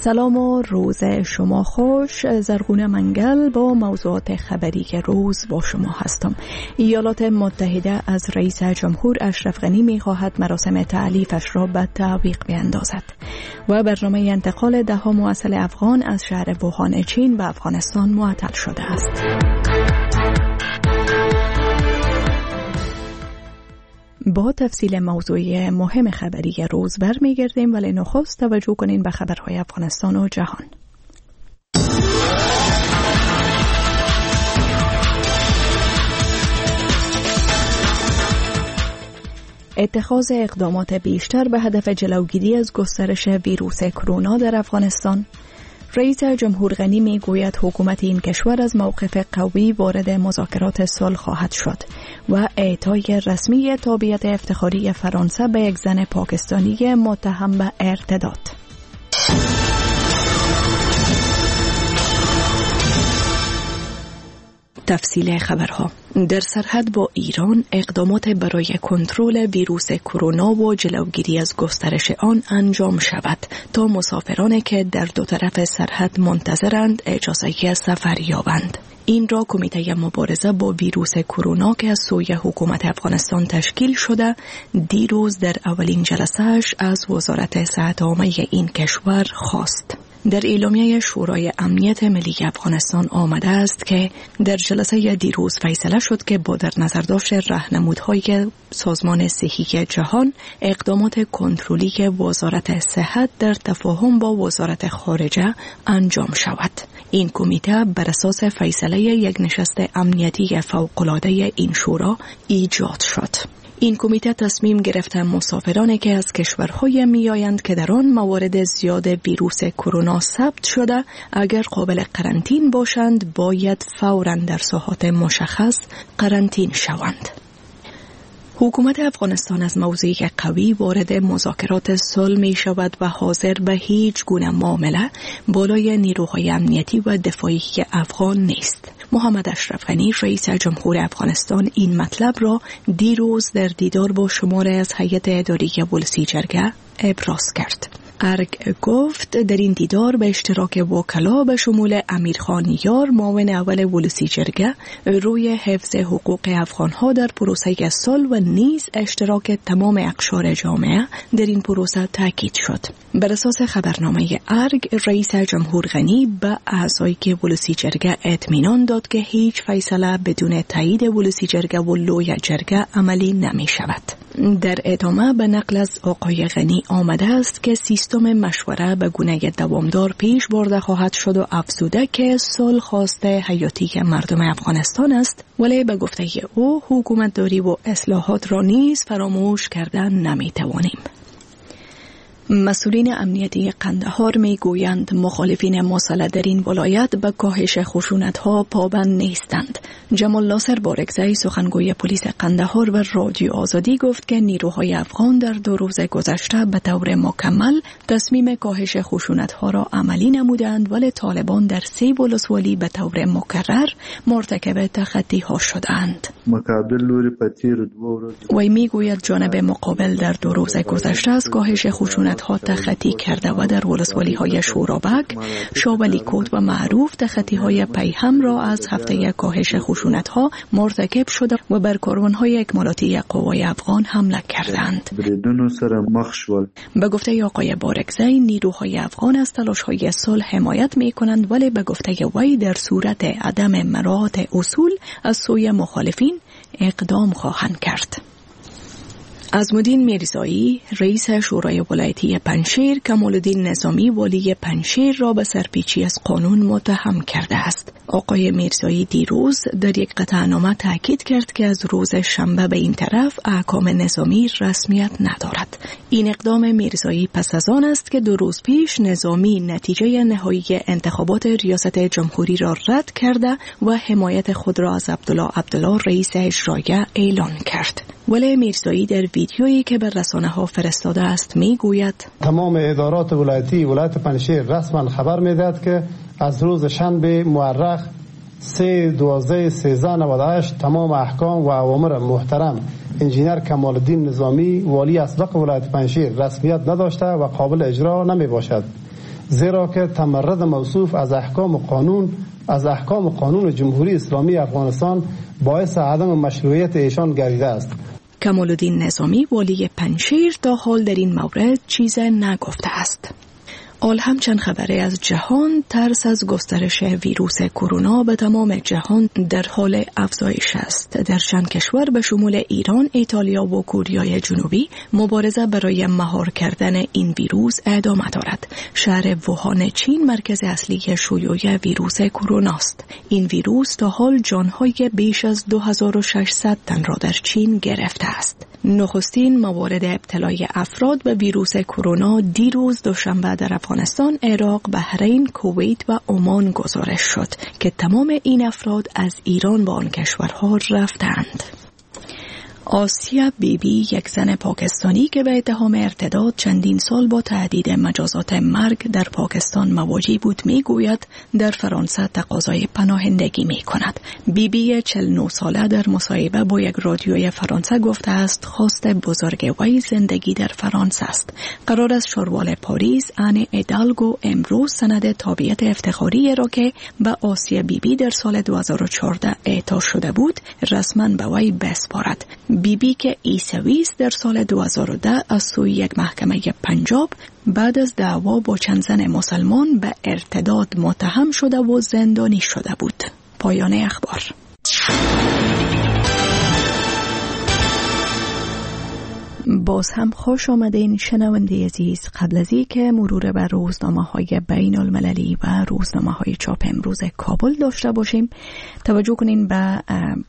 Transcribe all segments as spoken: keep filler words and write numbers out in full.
سلام و روز شما خوش. زرغونه منگل با موضوعات خبری روز با شما هستم. ایالات متحده از رئیس جمهور اشرف غنی می خواهد مراسم تعلیفش را به تعویق بیندازد و برنامه انتقال ده ها موصل افغان از شهر ووهان چین به افغانستان معطل شده است. با تفصیل موضوعی مهم خبری روز برمیگردیم، ولی نخست توجه کنین به خبرهای افغانستان و جهان. اتخاذ اقدامات بیشتر به هدف جلوگیری از گسترش ویروس کرونا در افغانستان. رئیس جمهور غنی می گوید حکومت این کشور از موقف قوی وارد مذاکرات صلح خواهد شد و اعطای رسمی تابعیت افتخاری فرانسه به یک زن پاکستانی متهم به ارتداد. تفصیل خبرها. در سرحد با ایران اقدامات برای کنترل ویروس کرونا و جلوگیری از گسترش آن انجام شود تا مسافرانی که در دو طرف سرحد منتظرند اجازه سفر یابند. این را کمیته مبارزه با ویروس کرونا که از سوی حکومت افغانستان تشکیل شده دیروز در اولین جلسه‌اش از وزارت صحت عامه این کشور خواست. در اعلامیه شورای امنیت ملی افغانستان آمده است که در جلسه دیروز فیصله شد که با در نظر داشت راهنمودهای سازمان صحی جهان اقدامات کنترلی که وزارت صحت در تفاهم با وزارت خارجه انجام شود. این کمیته بر اساس فیصله یک نشست امنیتی فوق‌العاده این شورا ایجاد شد. این کمیته تصمیم گرفته مسافرانی که از کشورهای میآیند که در آن موارد زیاد ویروس کرونا ثبت شده اگر قابل قرنطین باشند باید فوراً در ساحات مشخص قرنطین شوند. حکومت افغانستان از موضعی قوی وارد مذاکرات صلح می شود و حاضر به هیچ گونه معامله بالای نیروهای امنیتی و دفاعی افغان نیست. محمد اشرف غنی رئیس جمهور افغانستان این مطلب را دیروز در دیدار با شماره از هیئت اداری ولسی جرگه ابراز کرد. ارگ گفت در این دیدار به اشتراک وکلا به شمول امیرخان یار معاون اول ولسی جرگه روی حفظ حقوق افغانها در پروسه صلح و نیز اشتراک تمام اقشار جامعه در این پروسه تاکید شد. بر اساس خبرنامه ارگ رئیس جمهور غنی به اعضای ولسی جرگه اطمینان داد که هیچ فیصله بدون تایید ولسی جرگه و لوی جرگه عملی نمی شود. در ادامه به نقل از آقای غنی آمده است که سیستم مشوره به گونه دوامدار پیش برده خواهد شد و افزوده که صلح خواسته حیاتی مردم افغانستان است، ولی به گفته او حکومت داری و اصلاحات را نیز فراموش کردن نمی توانیم. مسئولین امنیتی قندهار می گویند مخالفین مسلح در این ولایت به کاهش خشونت‌ها پابند نیستند. جمال ناصر بارگزی سخنگوی پلیس قندهار و رادیو آزادی گفت که نیروهای افغان در دو روز گذشته به طور مکمل تصمیم کاهش خشونت‌ها را عملی نمودند، ولی طالبان در سه ولسوالی به طور مکرر مرتکب تخطی‌ها شدند. وی می گوید جانب مقابل در دو روز گذشته از کاهش خشونت ها تخطی کرده و در ولسوالی های شورابک، شاولی کوت و معروف تخطی های پیهم را از هفته کاهش خشونت ها مرتکب شده و بر کاروان های اکمالاتی قوای افغان حمله کردند. به گفته آقای بارگزی نیروهای افغان از تلاش های صلح حمایت می کنند، ولی به گفته وی در صورت عدم مراعات اصول از سوی مخالفین اقدام خواهند کرد. عظمالدین میرزایی رئیس شورای ولایتی پنجشیر کمالالدین نظامی والی پنجشیر را به سرپیچی از قانون متهم کرده است. آقای میرزایی دیروز در یک قطعنامه تاکید کرد که از روز شنبه به این طرف احکام نظامی رسمیت ندارد. این اقدام میرزایی پس از آن است که دو روز پیش نظامی نتیجه نهایی انتخابات ریاست جمهوری را رد کرده و حمایت خود را از عبدالله عبدالله رئیس اجرایی اعلان کرد. ولی میرزایی در ویدیویی که به رسانه ها فرستاده است می گوید تمام ادارات ولایتی ولایت پنجشیر رسما خبر می دهد که از روز شنبه مورخ سه دوازده سیزده نود و هشت تمام احکام و اوامر محترم انجینر کمالالدین نظامی والی اسبق ولایت پنجشیر رسمیت نداشته و قابل اجرا نمی باشد. زیرا که تمرد موصوف از احکام قانون از احکام قانون جمهوری اسلامی افغانستان باعث عدم مشروعیت ایشان گردیده است. کمالالدین نظامی والی پنجشیر تا حال در این مورد چیز نگفته است. آل همچنین خبری از جهان، ترس از گسترش ویروس کرونا به تمام جهان در حال افزایش است. در چند کشور به شمول ایران، ایتالیا و کره جنوبی مبارزه برای مهار کردن این ویروس ادامه دارد. شهر ووهان چین مرکز اصلی شیوع ویروس کرونا است. این ویروس تا حال جانهای بیش از دو هزار و ششصد تن را در چین گرفته است. نخستین موارد ابتلای افراد به ویروس کرونا دیروز دوشنبه در افغانستان، عراق، بحرین، کویت و عمان گزارش شد که تمام این افراد از ایران به آن کشورها رفتند. آسیا بیبی، یک زن پاکستانی که به اتهام ارتداد چندین سال با تهدید مجازات مرگ در پاکستان مواجه بود، میگوید در فرانسه تقاضای پناهندگی می کند. بیبی چهل و نه ساله در مصاحبه با یک رادیوی فرانسه گفته است خواست بزرگ وی زندگی در فرانسه است. قرار است شوروال پاریس آن ایدالگو امروز سند تابعیت افتخاری را که به آسیا بیبی در سال دو هزار و چهارده اعطا شده بود رسما به وی بسپارد. بیبی بی که عیسوی است در سال دو هزار و ده از سوی یک محکمه پنجاب بعد از دعوا با چند زن مسلمان به ارتداد متهم شده و زندانی شده بود. پایان اخبار. باز هم خوش آمدین شنونده عزیز. قبل از این که مرور بر روزنامه‌های بین المللی و روزنامه‌های چاپ امروز کابل داشته باشیم، توجه کنین به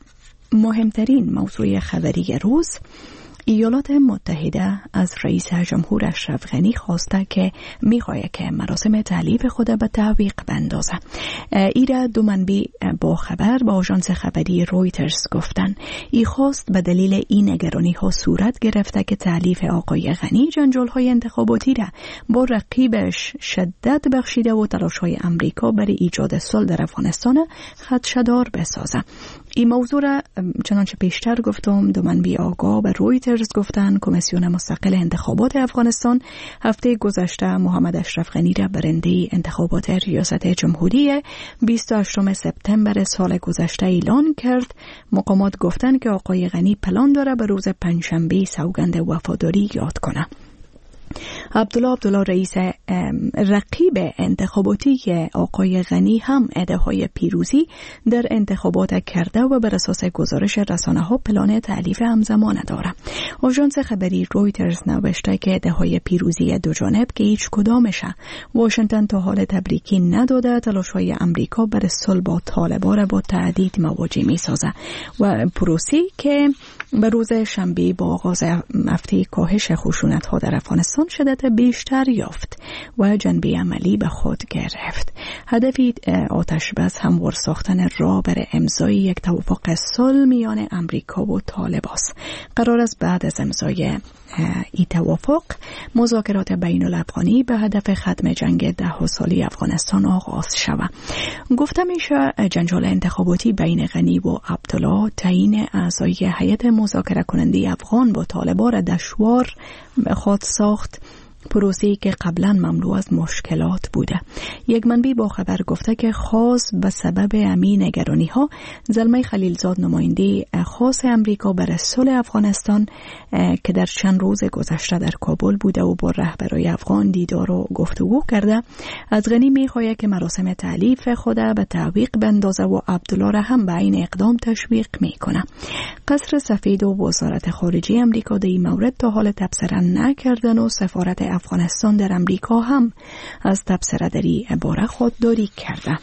مهمترین موضوع خبری روز. ایالات متحده از رئیس جمهور اشرف غنی خواسته که میخواهد که مراسم تعلیف خود به تعویق بندازه. ایرا دو منبع با خبر با آژانس خبری رویترز گفتن ای خواست به دلیل این نگرانی ها صورت گرفته که تعلیف آقای غنی جنجال های انتخاباتی را با رقیبش شدت بخشیده و تلاش های امریکا برای ایجاد صلح در افغانستان خدشه‌دار بسازه. این موضوع را چنانچه پیشتر گفتم دو منبع آگاه به رویترز گفتن کمیسیون مستقل انتخابات افغانستان هفته گذشته محمد اشرف غنی را برنده انتخابات ریاست جمهوری بیست و هشتم سپتامبر سال گذشته اعلان کرد. مقامات گفتن که آقای غنی پلان داره به روز پنجشنبه سوگند وفاداری یاد کنه. عبدالله عبدالله رئیس رقیب انتخاباتی آقای غنی هم ادعای پیروزی در انتخابات کرده و بر اساس گزارش رسانه‌ها پلان تعلیف همزمان داره. آژانس خبری رویترز نوشته که ادعای پیروزی دو جانب که هیچ کدامشه واشنگتن تا حال تبریکی نداده، تلاش‌های امریکا برای صلح با طالبان را با تهدید مواجه می‌سازه و پروسی که به روز شنبه با آغاز هفته کاهش خشونت‌ها در افغانستان شدت بیشتر یافت و جنبه عملی به خود گرفت. هدفی آتش بس هموار ساختن راه برای امضای یک توافق صلح میان امریکا و طالبان است. قرار است بعد از امضای این توافق مذاکرات بین الافغانی به هدف ختم جنگ ده سالی افغانستان آغاز شود. گفته میشه جنجال انتخاباتی بین غنی و عبدالله تعیین اعضای هیئت مذاکره کننده افغان با طالبان را دشوار خود ساخت، پروسه‌ای که قبلا مملو از مشکلات بوده. یک منبع با خبر گفته که خاص به سبب همین نگرانی ها زلمه خلیلزاد نماینده خاص امریکا برای صلح افغانستان که در چند روز گذشته در کابل بوده و با رهبران افغان دیدار و گفتگو کرده، از غنی میخواهد که مراسم تعلیف خود به تعویق بندازه و عبدالله را هم به این اقدام تشویق میکنه. قصر سفید و وزارت خارجه امریکا در این مورد تا حال تبصره نکردن و سفارت افغانستان در امریکا هم از تبصره دری باره خودداری کرده.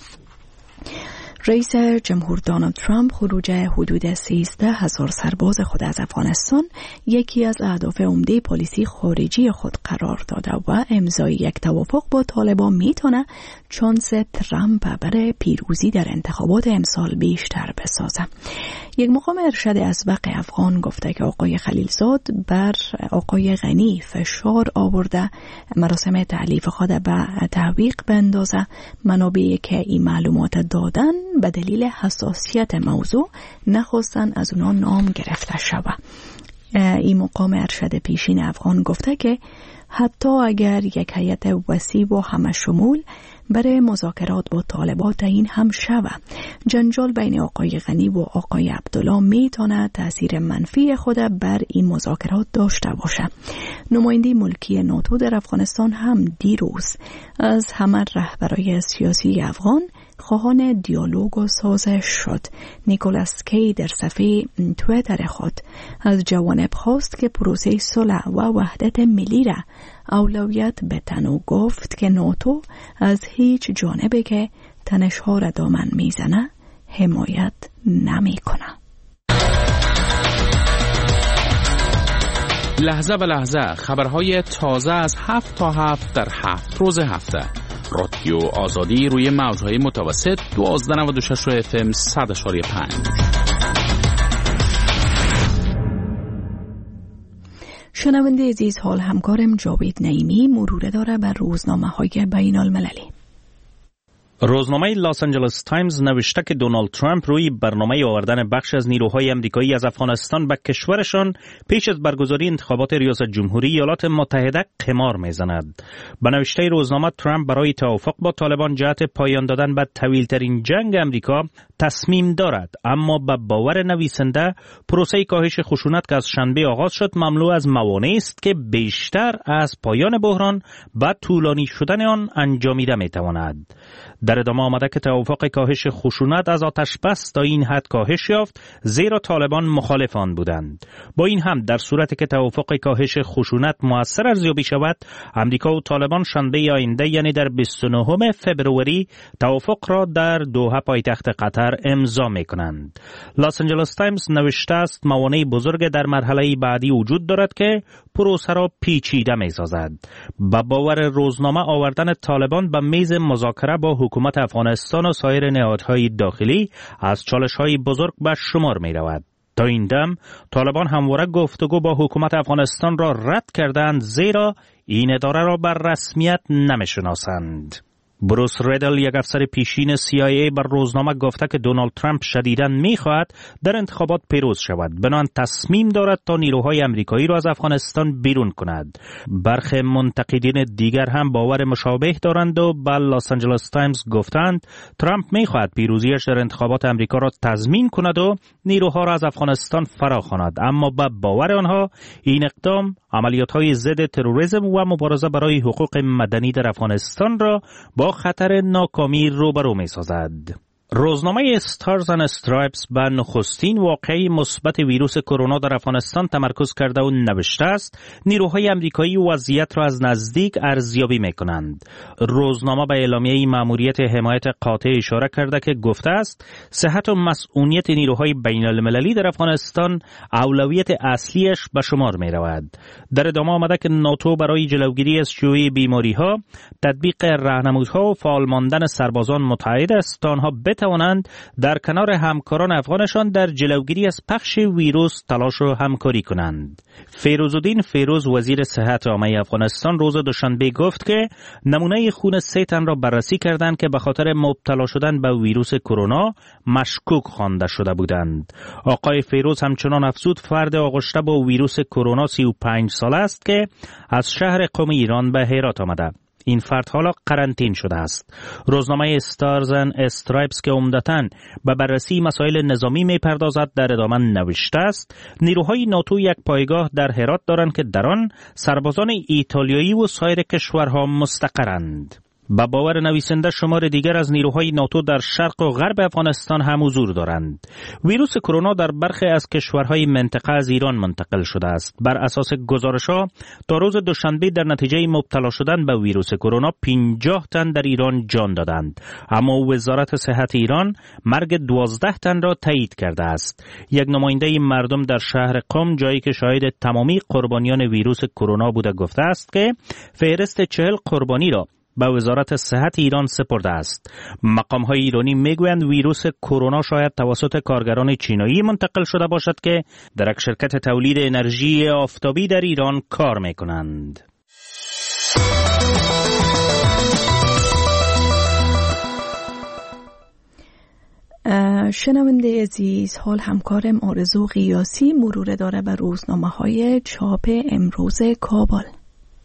رئیس جمهور دونالد ترامپ خروج حدود سیزده هزار سرباز خود از افغانستان یکی از اهداف عمده پالیسی خارجی خود قرار داده و امضای یک توافق با طالبان میتونه چانس ترامپ برای پیروزی در انتخابات امسال بیشتر بسازه. یک مقام ارشد از وقع افغان گفته که آقای خلیلزاد بر آقای غنی فشار آورده مراسم تعلیف خود به تعویق بندازه. منابعی که این معلومات دادن به دلیل حساسیت موضوع نخواستن از اونا نام گرفته شود. این مقام ارشد پیشین افغان گفته که حتی اگر یک هیئت وسیع و همه شمول برای مذاکرات با طالبان تعیین هم شود، جنجال بین آقای غنی و آقای عبدالله میتونه تأثیر منفی خود بر این مذاکرات داشته باشد. نماینده ملکی ناتو در افغانستان هم دیروز از همه رهبرای سیاسی افغان خواهان دیالوگ و سازش شد. نیکولاس کی در صفحه تویتر خود از جوانب خواست که پروسه صلح و وحدت ملی را اولویت بدن و گفت که ناتو از هیچ جانبی که تنش‌ها را دامن میزنه حمایت نمیکنه. لحظه به لحظه خبرهای تازه از هفت تا هفت در هفت روز هفته. رادیو آزادی روی موجهای متوسط دوازده نود و شش اف ام صد اشاری پنج. شنونده عزیز، حال همکارم جاوید نعیمی مرور داره بر روزنامه های بین المللی. روزنامه لاس آنجلس تایمز نوشته که دونالد ترامپ روی برنامه آوردن بخش از نیروهای آمریکایی از افغانستان به کشورشان پیش از برگزاری انتخابات ریاست جمهوری ایالات متحده قمار میزند. به نوشته روزنامه، ترامپ برای توافق با طالبان جهت پایان دادن به طویل‌ترین جنگ آمریکا تصمیم دارد، اما به باور نویسنده پروسه کاهش خشونت که از شنبه آغاز شد مملو از موانع است که بیشتر از پایان بحران و طولانی شدن آن انجامیده میتواند. در ادامه آمده که توافق کاهش خشونت از آتش بس تا این حد کاهش یافت زیرا طالبان مخالف آن بودند. با این هم در صورتی که توافق کاهش خشونت مؤثر ارزیابی شود، امریکا و طالبان شنبه آینده یعنی در بیست و نهم فوریه توافق را در دوحه پایتخت قطر امضا می‌کنند. لاس آنجلس تایمز نوشته است موانع بزرگ در مرحله بعدی وجود دارد که پروسه را پیچیده می‌سازد. با باور روزنامه، آوردن طالبان به میز مذاکره با حکومت افغانستان و سایر نهادهای داخلی از چالش‌های بزرگ به شمار می‌رود. تا این دم طالبان همواره گفتگو با حکومت افغانستان را رد کردند زیرا این اداره را بر رسمیت نمی‌شناسند. بروس ریدل، یک افسر پیشین سی آی ای، بر روزنامه گفته که دونالد ترامپ شدیداً می‌خواهد در انتخابات پیروز شود، بنابراین تصمیم دارد تا نیروهای آمریکایی را از افغانستان بیرون کند. برخی منتقدین دیگر هم باور مشابه دارند و به لاس آنجلس تایمز گفتند ترامپ می‌خواهد پیروزیش در انتخابات آمریکا را تضمین کند و نیروها را از افغانستان فراخواند، اما به باور آنها این اقدام عملیات‌های ضد تروریسم و مبارزه برای حقوق مدنی در افغانستان را با خطر ناکامی روبرو می‌سازد. روزنامه استارز اند استرایپس به نخستین واقعه مثبت ویروس کرونا در افغانستان تمرکز کرده و نوشته است نیروهای آمریکایی وضعیت را از نزدیک ارزیابی می‌کنند. روزنامه به اعلامیه مأموریت حمایت قاطع اشاره کرده که گفته است صحت و مسئولیت نیروهای بین‌المللی در افغانستان اولویت اصلیش به شمار می‌رود. در ادامه آمده که ناتو برای جلوگیری از شیوع بیماری‌ها تطبیق راهنمودها و فعال ماندن سربازان متعهد است تا آنها توانند در کنار همکاران افغانشان در جلوگیری از پخش ویروس تلاش و همکاری کنند. فیروزالدین فیروز، وزیر صحت عامه افغانستان، روز دوشنبه گفت که نمونه خون سه تن را بررسی کردند که به خاطر مبتلا شدن به ویروس کرونا مشکوک خوانده شده بودند. آقای فیروز همچنان افزود فرد آغشته با ویروس کرونا سی و پنج ساله است که از شهر قم ایران به هرات آمده. این فرد حالا قرنطین شده است. روزنامه استارز اند استرایپس که عمدتاً به بررسی مسائل نظامی می‌پردازد در ادامه نوشته است نیروهای ناتو یک پایگاه در هرات دارند که در آن سربازان ایتالیایی و سایر کشورها مستقرند. با باور نویسنده شمار دیگر از نیروهای ناتو در شرق و غرب افغانستان هم حضور دارند. ویروس کرونا در برخی از کشورهای منطقه از ایران منتقل شده است. بر اساس گزارش‌ها تا روز دوشنبه در نتیجه مبتلا شدن به ویروس کرونا پنجاه تن در ایران جان دادند، اما وزارت صحت ایران مرگ دوازده تن را تایید کرده است. یک نماینده مردم در شهر قم، جایی که شاهد تمامی قربانیان ویروس کرونا بوده، گفته است که فهرست چهل قربانی را به وزارت صحت ایران سپرده است. مقام‌های ایرانی میگویند ویروس کرونا شاید توسط کارگران چینایی منتقل شده باشد که در یک شرکت تولید انرژی آفتابی در ایران کار میکنند. شنونده عزیز، حال همکارم آرزو قیاسی مرور داره بر روزنامه‌های چاپ امروز کابل.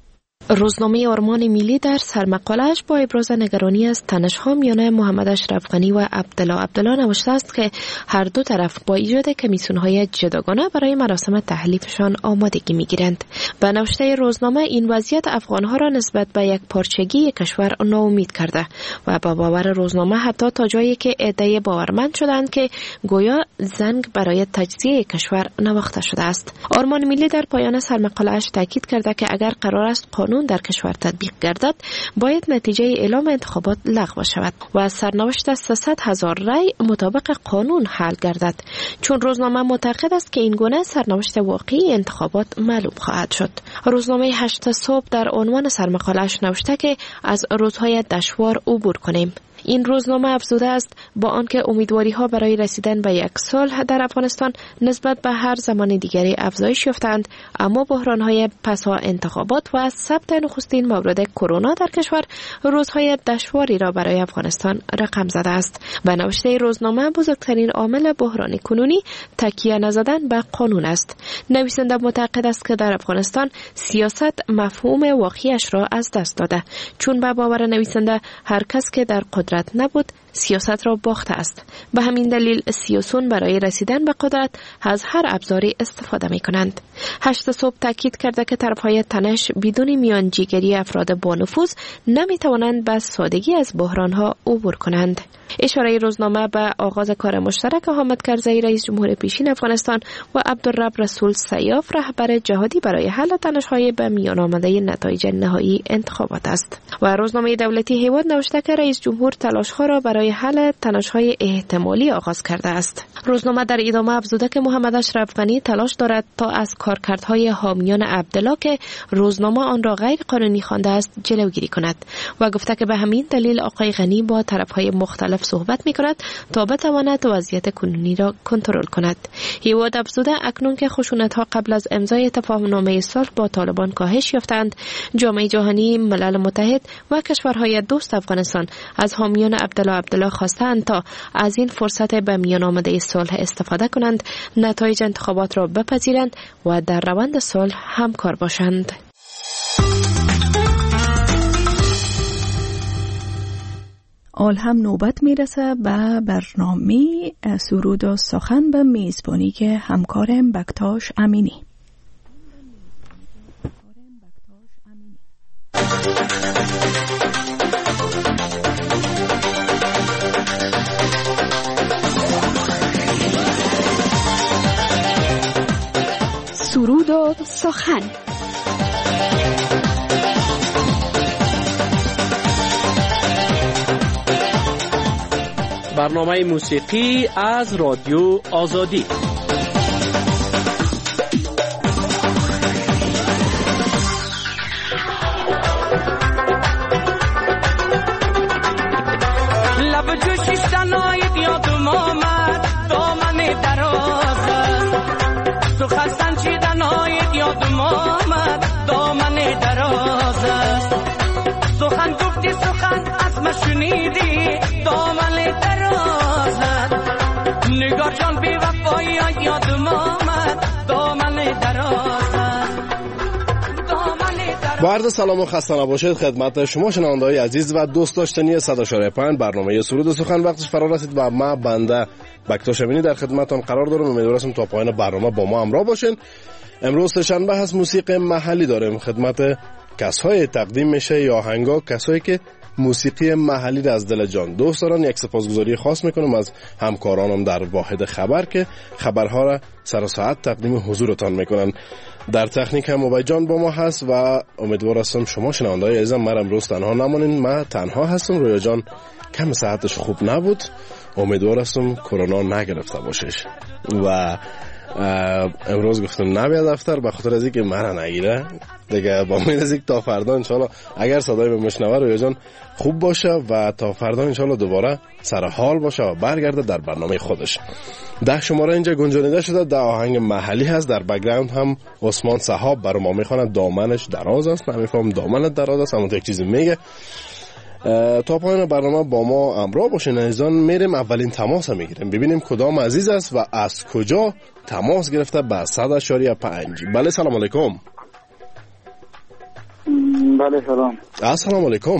روزنامه آرمان ملی در سرمقاله‌اش با ابراز نگرانی از تنش‌ها میان محمد اشرف غنی و عبدالله عبدالله نوشته است که هر دو طرف با ایجاد کمیسیون‌های جداگانه برای مراسم تحلیفشان آمادگی می‌گیرند. به نوشته روزنامه این وضعیت افغان‌ها را نسبت به یک پارچگی کشور ناامید کرده و با باور روزنامه حتی تا جایی که ادعای باورمند شدند که گویا زنگ برای تجزیه کشور نواخته شده است. آرمان ملی در پایان سرمقاله‌اش تاکید کرده که اگر قرار است قانون در کشور تطبیق گردد باید نتیجه اعلام انتخابات لغو شود و از سرنوشت سیصد هزار رای مطابق قانون حل گردد، چون روزنامه معتقد است که این گونه سرنوشت واقعی انتخابات معلوم خواهد شد. روزنامه هشت صبح در عنوان سرمقاله‌اش نوشته که از روزهای دشوار عبور کنیم. این روزنامه افزوده است با آنکه امیدواری ها برای رسیدن به یک صلح در افغانستان نسبت به هر زمان دیگری افزایش یافتند، اما بحران های پسا انتخابات و ثبت نخستین مورد کرونا در کشور روزهای دشواری را برای افغانستان رقم زده است. به نوشته روزنامه بزرگترین عامل بحران کنونی تکیه نزدن به قانون است. نویسنده معتقد است که در افغانستان سیاست مفهوم واقعیش را از دست داده، چون به باور نویسنده هر کس که در قدرت نبود سیاست را باخته است. به همین دلیل سیاسون برای رسیدن به قدرت از هر ابزاری استفاده می کنند. هشت صبح تاکید کرده که طرفهای تنش بدون میانجیگری افراد با نفوذ نمی توانند به سادگی از بحران ها عبور کنند. اشاره روزنامه به آغاز کار مشترک حامد کرزی رئیس جمهور پیشین افغانستان و عبدالرب رسول سیاف رهبر جهادی برای حل تنش‌های به میان آمده نتایج نهایی انتخابات است. و روزنامه دولتی هیواد نوشته که رئیس جمهور تلاش‌ها را برای حل تنش‌های احتمالی آغاز کرده است. روزنامه در ادامه افزوده که محمد اشرف غنی تلاش دارد تا از کارکردهای حامیان عبدالله که روزنامه آن را غیر قانونی خوانده است جلوگیری کند و گفته که به همین دلیل آقای غنی با طرف‌های مختلف صحبت می‌کند تا بتواند وضعیت کنونی را کنترل کند. هیواد افزوده اکنون که خشونت‌ها قبل از امضای تفاهم‌نامه صلح با طالبان کاهش یافتند، جامعه جهانی، ملل متحد و کشورهای دوست افغانستان از حامیان عبدالله عبدالله خواستند تا از این فرصت به میان آمده صلح استفاده کنند، نتایج انتخابات را بپذیرند و در روند صلح همکار باشند. آل هم نوبت میرسه به برنامه سرود و سخن به میزبانی که همکارم بکتاش امینی. سرود و سخن. برنامه موسیقی از رادیو آزادی. لب جوشی شناید یادم آمد دامن دراز است، تو خستن چیدن آید یادم آمد دامن دراز است، سخن گفتی سخن از ما شنیدی دامن دراز است، نگار جان بی وفایی یادم آمد دامن دراز است. با عرض سلام و خسته نباشید خدمت شما شنونده‌های عزیز و دوست داشتنی صد و چهار پنج برنامه سرود و سخن وقتش فرا رسید و ما بنده بکتاش امینی در خدمتتون قرار دارم. امیدوارم تا پایان برنامه با ما همراه باشین. امروز سه‌شنبه هست، موسیقی محلی داریم خدمت کسای تقدیم میشه یا آهنگا، کسایی که موسیقی محلی را از دل جان دوست دارن. یک سپاسگزاری خاص میکنم از همکارانم در واحد خبر که خبرها را سر و ساعت تقدیم حضورتان میکنن. در تکنیک هم موبای جان با ما هست و امیدوار هستم شما شنونده‌های عزیزم ما امروز تنها نمانین. ما تنها هستم، رویا جان کم صحتش خوب نبود، امیدوار هستم کرونا نگرفته باشش و امروز گفتم نبیاد دفتر به خاطر از اینکه مرا نگیره دیگه. با امید از اینکه تا فردا انشالله اگر صدای من مشنوه رویا جان خوب باشه و تا فردا انشالله دوباره سر حال باشه و برگرده در برنامه خودش. ده شماره اینجا گنجانیده شده، ده آهنگ محلی هست. در بک‌گراند هم عثمان صحاب برای ما میخواند دامنش دراز است. نمیفهم دامنت دراز است اما یک چیزی میگه. تا پایان برنامه با ما همراه باشین عزیزان. میریم اولین تماس میگیریم ببینیم کدام عزیز است و از کجا تماس گرفته به صد و چهار پنج. بله سلام علیکم. بله سلام. السلام علیکم.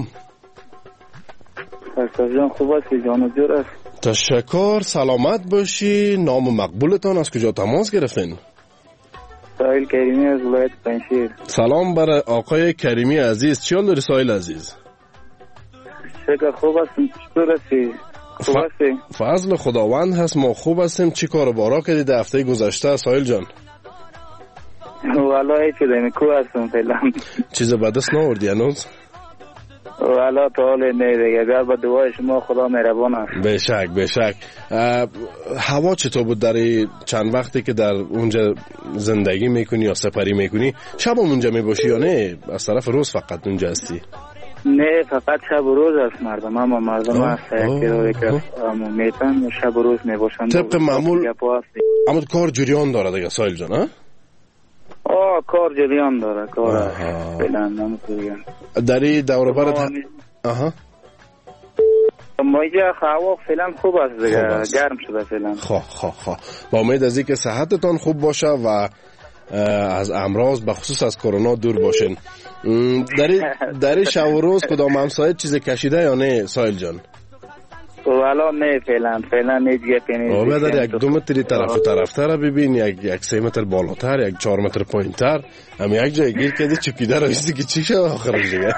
سرکار جان خوب هستی؟ جان و جور است. تشکر، سلامت باشی. نام مقبولتان از کجا تماس گرفتین؟ سایل کریمی از ولایت پنجشیر. سلام برای آقای کریمی عزیز. چی حال داری سایل عزیز؟ شکر خوب هستم. چطور هستی؟ خوب هستی؟ فضل خداوند هست، ما خوب هستیم. چی کار بارا کردی در هفته گذشته سایل جان؟ والا هیچ دمی کو هستم فعلا. چیز بدست ناوردی هنوز؟ والا تا حال نه دیگه، بیا با دعای شما خدا مهربان است. بشک بشک. هوا چطور بود در چند وقتی که در اونجا زندگی میکنی یا سپری میکنی؟ شب هم اونجا میباشی یا نه از طرف روز فقط اونجا هستی؟ نه فقط شب و روز است مردم، اما مردم هست یکی رو که میتن شب و روز میباشن. طبق معمول اما کار جریان داره دیگه سایل جان ها؟ آه کار جریان داره کار فعلا نمیتونم داری دور برت آها ما اینجا هوا فعلا خوب است دیگه، گرم شده فعلا. خب خب خب با امید از اینکه صحتتان خوب باشه و از امراض به خصوص از کرونا دور باشین. داری داری شب و روز کدام همسایه چیز کشیده یا نه سایل جان؟ والا نه فعلا فعلا نه دیگه پنی. او بدر یک دو متری طرف و طرفتر ببین، یک یک سه متر بالاتر، یک چهار متر پایینتر، هم یک جای گیر کردی چپیده رو که چی شد آخرش دیگه.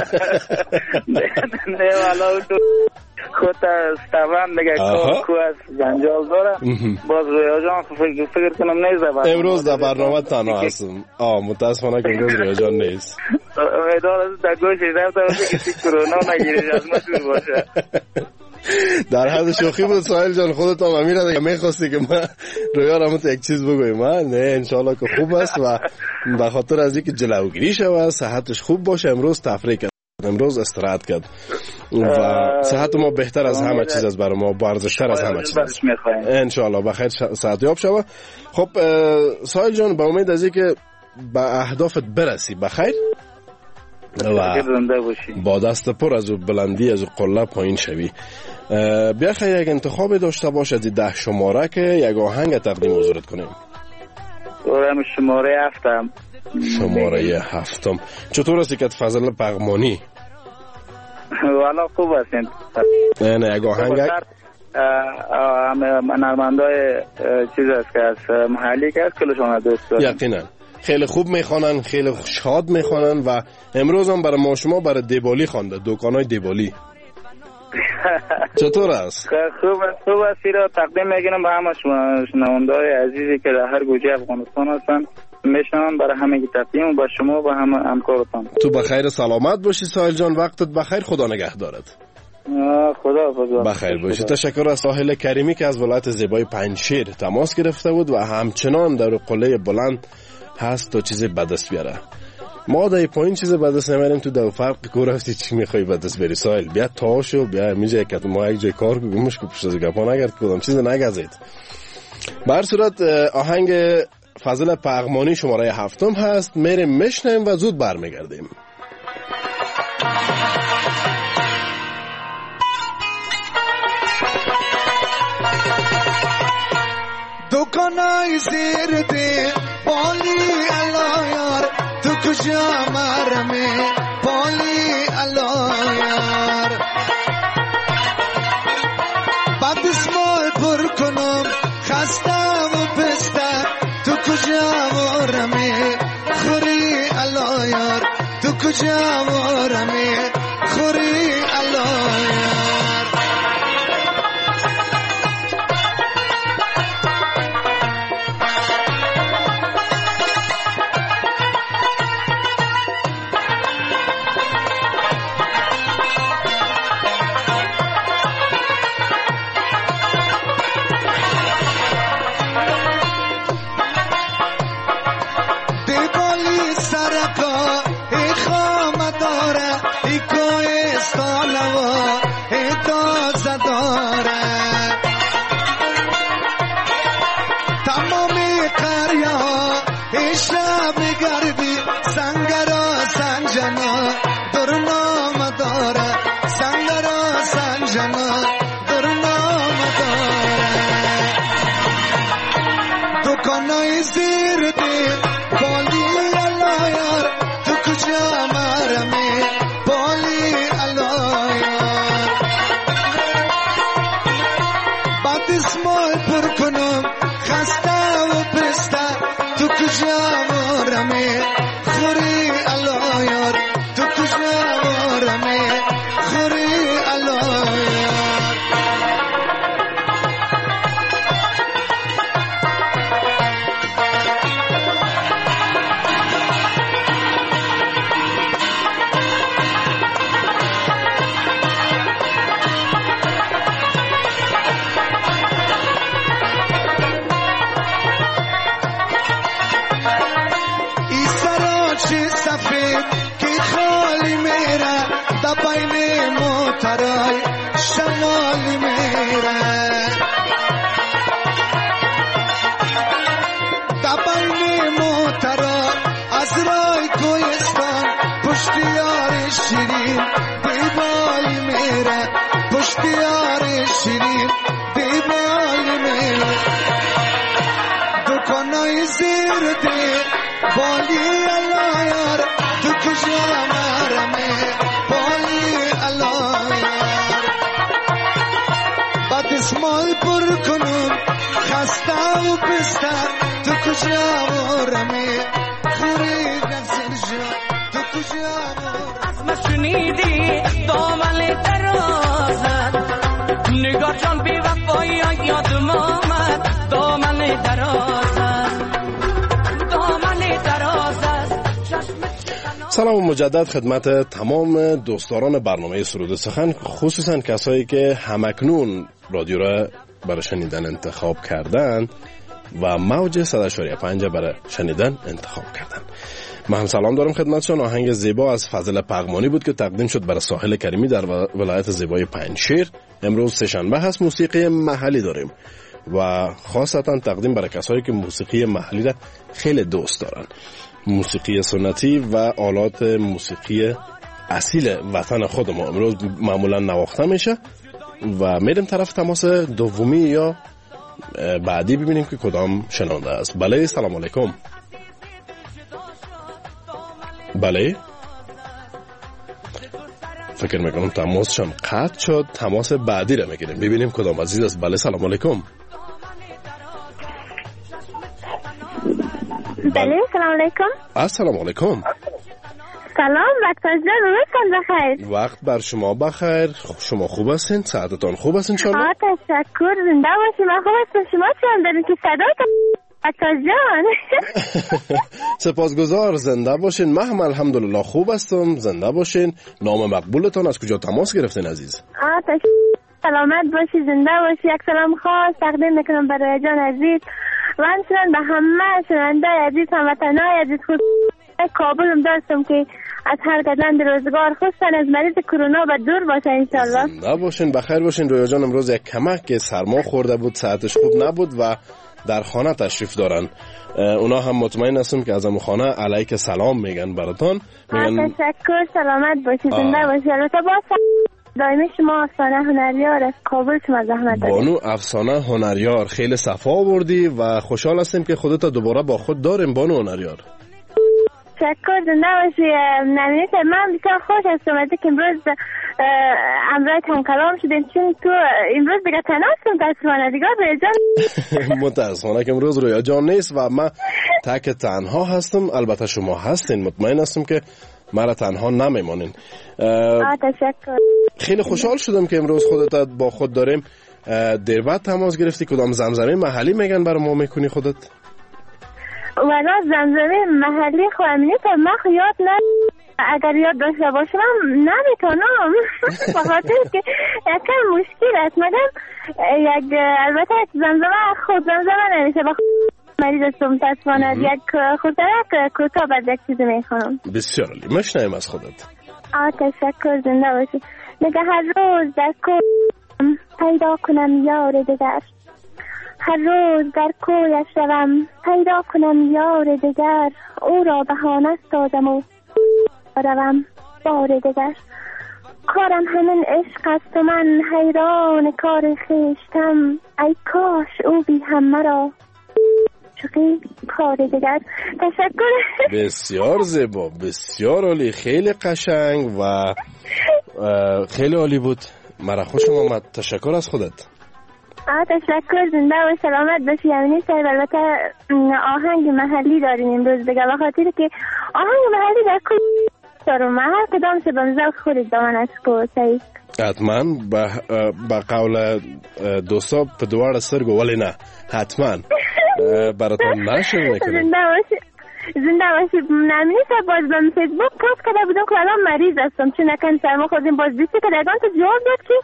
نه والا تو خود استوان دیگه کو از جنجال داره. باز رویا جان فکر فکر کنم نیست در امروز در برنامه تنها هستم. آه متاسفانه که امروز رویا جان نیست. امیدوارم در گوش رفته باشه که کرونا نگیره از ما دور باشه. در حد شوخی بود سایل جان، خودت هم امیر دیگه میخواستی که من رویا رامت یک چیز بگویم. من نه انشالله که خوب است و به خاطر از اینکه جلوگیری شود صحتش خوب باشه امروز تفریح کرد، امروز استراحت کرد و صحت ما بهتر از همه چیز است، برای ما ارزش‌تر از همه چیز است انشالله. بخیر صحتیاب شوه. خب سایل جان به امید از اینکه به اهدافت برسی بخیر و با دست پر از بلندی از قله پایین شوی. بیا خیلی یک انتخاب داشته باش از ده شماره که یک آهنگ تقدیم حضورت کنیم. دورم شماره هفتم. شماره هفتم. چطور هستی که فضل پغمانی؟ والا خوب هستین. نه یک آهنگ نرمندای چیز است که از محلی که از کلشان دوست دارم. یقینا خیلی خوب میخوانن، خیلی شاد میخوانن و امروز هم برای ما شما برای دیبالی خوانده، دکانای دیبالی. چطور است؟ خوب است، خوب است. را تقدیم میگیرم به همه شنونده‌های عزیزی که در هر گوشه افغانستان هستن، میشنون برای همه تقدیم و به شما و همه همکارتان. تو بخیر سلامت باشی سایل جان، وقتت بخیر، خدا نگهدارت. خدا خدا بخیر باشی. تشکر از ساحل کریمی که از ولایت زیبای پنجشیر تماس گرفته بود و همچنان در قله بلند هست تا چیز بدست بیاره. ما در پایین چیز بدست نمیریم، تو دو فرق کو رفتی چی میخوای بدست بری سایل؟ بیا تاشو بیا میجه که ما یک جای کار کنیم مشکل پشت از گپا نگرد کدام چیز نگزید. به هر صورت آهنگ فضل پغمانی شماره هفتم هست، میریم میشنیم و زود برمیگردیم. دکانای زیر دی بالی علایار تو کجا مرمی بالی علایار بعد اسمال پر کنم خسته و پسته تو کجا مرمی خوری علایار تو کجا مرمی خوری علایار دکانای زیر دی بالی علایار تو کجا مرمی کنای زیر دی بالی الله یار تو کجا مرمه بالی الله یار بعد اسمال پر کنم خسته و پسته تو کجا مرمه خوری نفسر جا تو کجا مرمه از شنیدی دامن درازت نگاه جان بی وفایی یادم آمد دامن درازت دامن درازت. سلام و مجدد خدمت تمام دوستداران برنامه سرود سخن، خصوصا کسایی که همکنون رادیو را برای شنیدن انتخاب کردن و موج صد و شش و پنج برای شنیدن انتخاب کردن. من هم سلام دارم خدمتشون. آهنگ زیبا از فضل پغمانی بود که تقدیم شد برای ساحل کریمی در ولایت زیبای پنجشیر. امروز سه‌شنبه هست، موسیقی محلی داریم و خاصتا تقدیم برای کسایی که موسیقی محلی را خیلی دوست دارن. موسیقی سنتی و آلات موسیقی اصیل وطن خود ما امروز معمولا نواخته میشه و میریم طرف تماس دومی یا بعدی ببینیم که کدام شنونده است. بله، سلام علیکم. بله، فکر میکنم تماسشان قطع شد. تماس بعدی را میگیریم ببینیم کدام عزیز است. بله، سلام علیکم. بله، سلام علیکم. السلام علیکم. سلام، وقت روزتان بخیر. وقت بر شما بخیر. شما خوب هستین؟ ساعتتان خوب است انشالله؟ آه تشکر، زنده باشی. من خوب هستم. شما چون دارین که صدای بچه جان. سپاسگزار، زنده باشین. من هم الحمدلله خوب هستم. زنده باشین. نام مقبولتان، از کجا تماس گرفتین عزیز؟ آه تشکر، سلامت باشی، زنده باشی. یک سلام خاص تقدیم میکنم برای جان عزیز و همچنان به همه شنونده عزیز، هموطنای عزیز. خود کابلم داشتم که از هر گزند روزگار خصوصا از مریض کرونا و دور باشه انشالله. زنده باشین، بخیر باشین. رویا جان امروز یک کمک که سرما خورده بود، ساعتش خوب نبود و در خانه تشریف دارن. اونا هم مطمئن هستم که از امو خانه علیک سلام میگن براتون. میگن تشکر، سلامت باشی، زنده باشی. البته با دائمی شما افسانه هنریار از کابل شما زحمت دارید. بانو افسانه هنریار، خیلی صفا آوردی و خوشحال هستیم که خودت دوباره با خود داریم بانو هنریار. تشکر، زنده باشی. نمینید من بسیار خوش هستم از که امروز امروز تن کلام شدیم، چون تو امروز دیگه تنها هستم. متاسفانه دیگه رویا جان متاسفانه که امروز رویا جان نیست و من تک تنها هستم. البته شما هستین، مطمئن هستم که مرا تنها نمیمانین. آه تشکر. خیلی خوشحال شدم که امروز خودت با خود داریم. دیر بعد تماس گرفتی. کدام زمزمه محلی میگن برای ما میکنی خودت؟ والا زمزمه محلی خو امینیت من خو یاد نه، اگر یاد داشته باشم نمیتونم به خاطر که یکم مشکل است. مگم یک البته زمزمه خود زمزمه نمیشه، با مریض هستم متاسفانه. یک خودترک کوتاه بعد یک چیزی میخونم. بسیار عالی، مشنویم از خودت. آه تشکر، زنده باشی. میگه هر روز در کوی پیدا کنم یار دگر، هر روز در کویش روم پیدا کنم یار دگر، او را بهانه سازم و روم بار دگر. کارم همین عشق است و من حیران کار خویشتم، ای کاش او بی هم مرا چقی کار دگر. تشکر. بسیار زیبا، بسیار عالی، خیلی قشنگ و خیلی عالی بود. مرا خوشم آمد. تشکر از خودت. آه تشکر، زنده و سلامت باشی. امینی صاحب البته آهنگ محلی داریم امروز بگه، به خاطر که آهنگ محلی در کل دارم هر کدام سه بمزل خودت دامن از کو سعید. حتما با قول دوستا په دوار سترگو ولی نه حتما براتون نشر میکنم. زنده باشی، زنده باشی. امینی صاحب باز به فیسبوک پست کرده بودم که الان مریض هستم، چون نکن سرما خوردیم. باز بیستی که دقیقا تو جواب داد که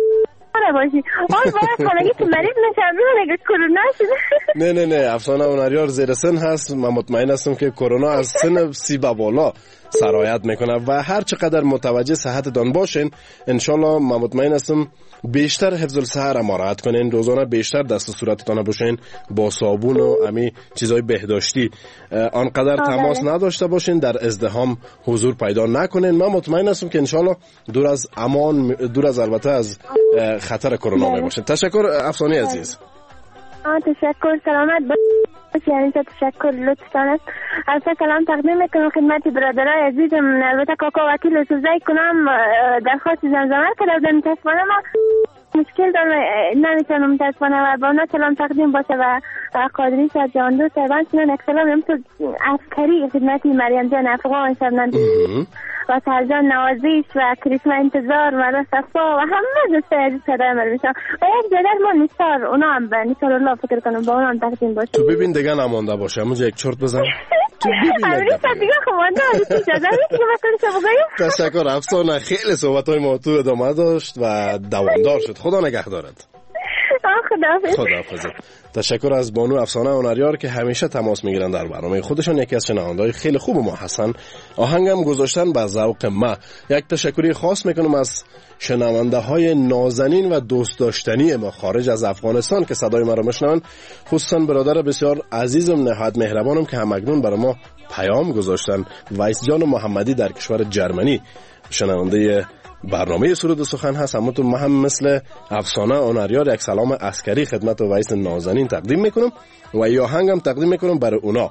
باشی آن باید خانگی که مریض نشم نگه کرونا شده. نه نه نه، افسانه هنریار زیر سن هست. من مطمئن هستم که کرونا از سن سی به بالا سرایت میکنه و هر چقدر متوجه صحتتان باشین انشالله من مطمئن هستم بیشتر حفظ الصحه را مراعات کنین. روزانه بیشتر دست و صورتتان باشین با صابون و امی چیزای بهداشتی. آنقدر تماس نداشته باشین، در ازدحام حضور پیدا نکنین. من مطمئن هستم که انشالله دور از امان، دور از البته از خطر کرونا می باشین. تشکر افسانه عزیز. آه تشکر، سلامت باشین. یعنی تشکر لطفتان است. از کلام تقدیم میکنم خدمت برادرای عزیزم، البته کاکا وکیل سوزای کنم درخواست زمزمه کردم، متاسفانه ما مشکل دارم نمیتونم متاسفانه و با اونا کلام تقدیم باشه و قادری شد جان دو سیوان چنان اکسلام هم تو عسکری خدمتی مریم جان افغان شبنان و سرجان نوازیش و کریسما انتظار و صفا و همه دوسته عزیز صدای من میشم و یک جدر ما نیستار اونا هم به نیستار الله فکر کنم با اونا هم تقدیم باشه. تو ببین دیگه نمانده باشه همونجا یک چرت بزن. تو ببین امریسا دیگه خمانده عزیز اجازه میکنم بکنم بگویم. تشکر افسانه، خیلی صحبت های ما تو ادامه داشت و دوامدار شد. خدا نگه دارد. خداحافظ. خداحافظ. تشکر از بانو افسانه هنریار که همیشه تماس میگیرن در برنامه خودشون. یکی از شنونده‌های خیلی خوب ما هستن، آهنگم گذاشتن به ذوق ما. یک تشکری خاص میکنم از شنونده های نازنین و دوست داشتنی ما خارج از افغانستان که صدای ما رو میشنون، خصوصا برادر بسیار عزیزم نهایت مهربانم که همکنون برای ما پیام گذاشتن، ویس جان محمدی در کشور جرمنی شنونده برنامه سرود و سخن هست. اما تو هم مثل افسانه هنریار یک سلام عسکری خدمت و ویس نازنین تقدیم میکنم و یا آهنگم تقدیم میکنم برای اونا.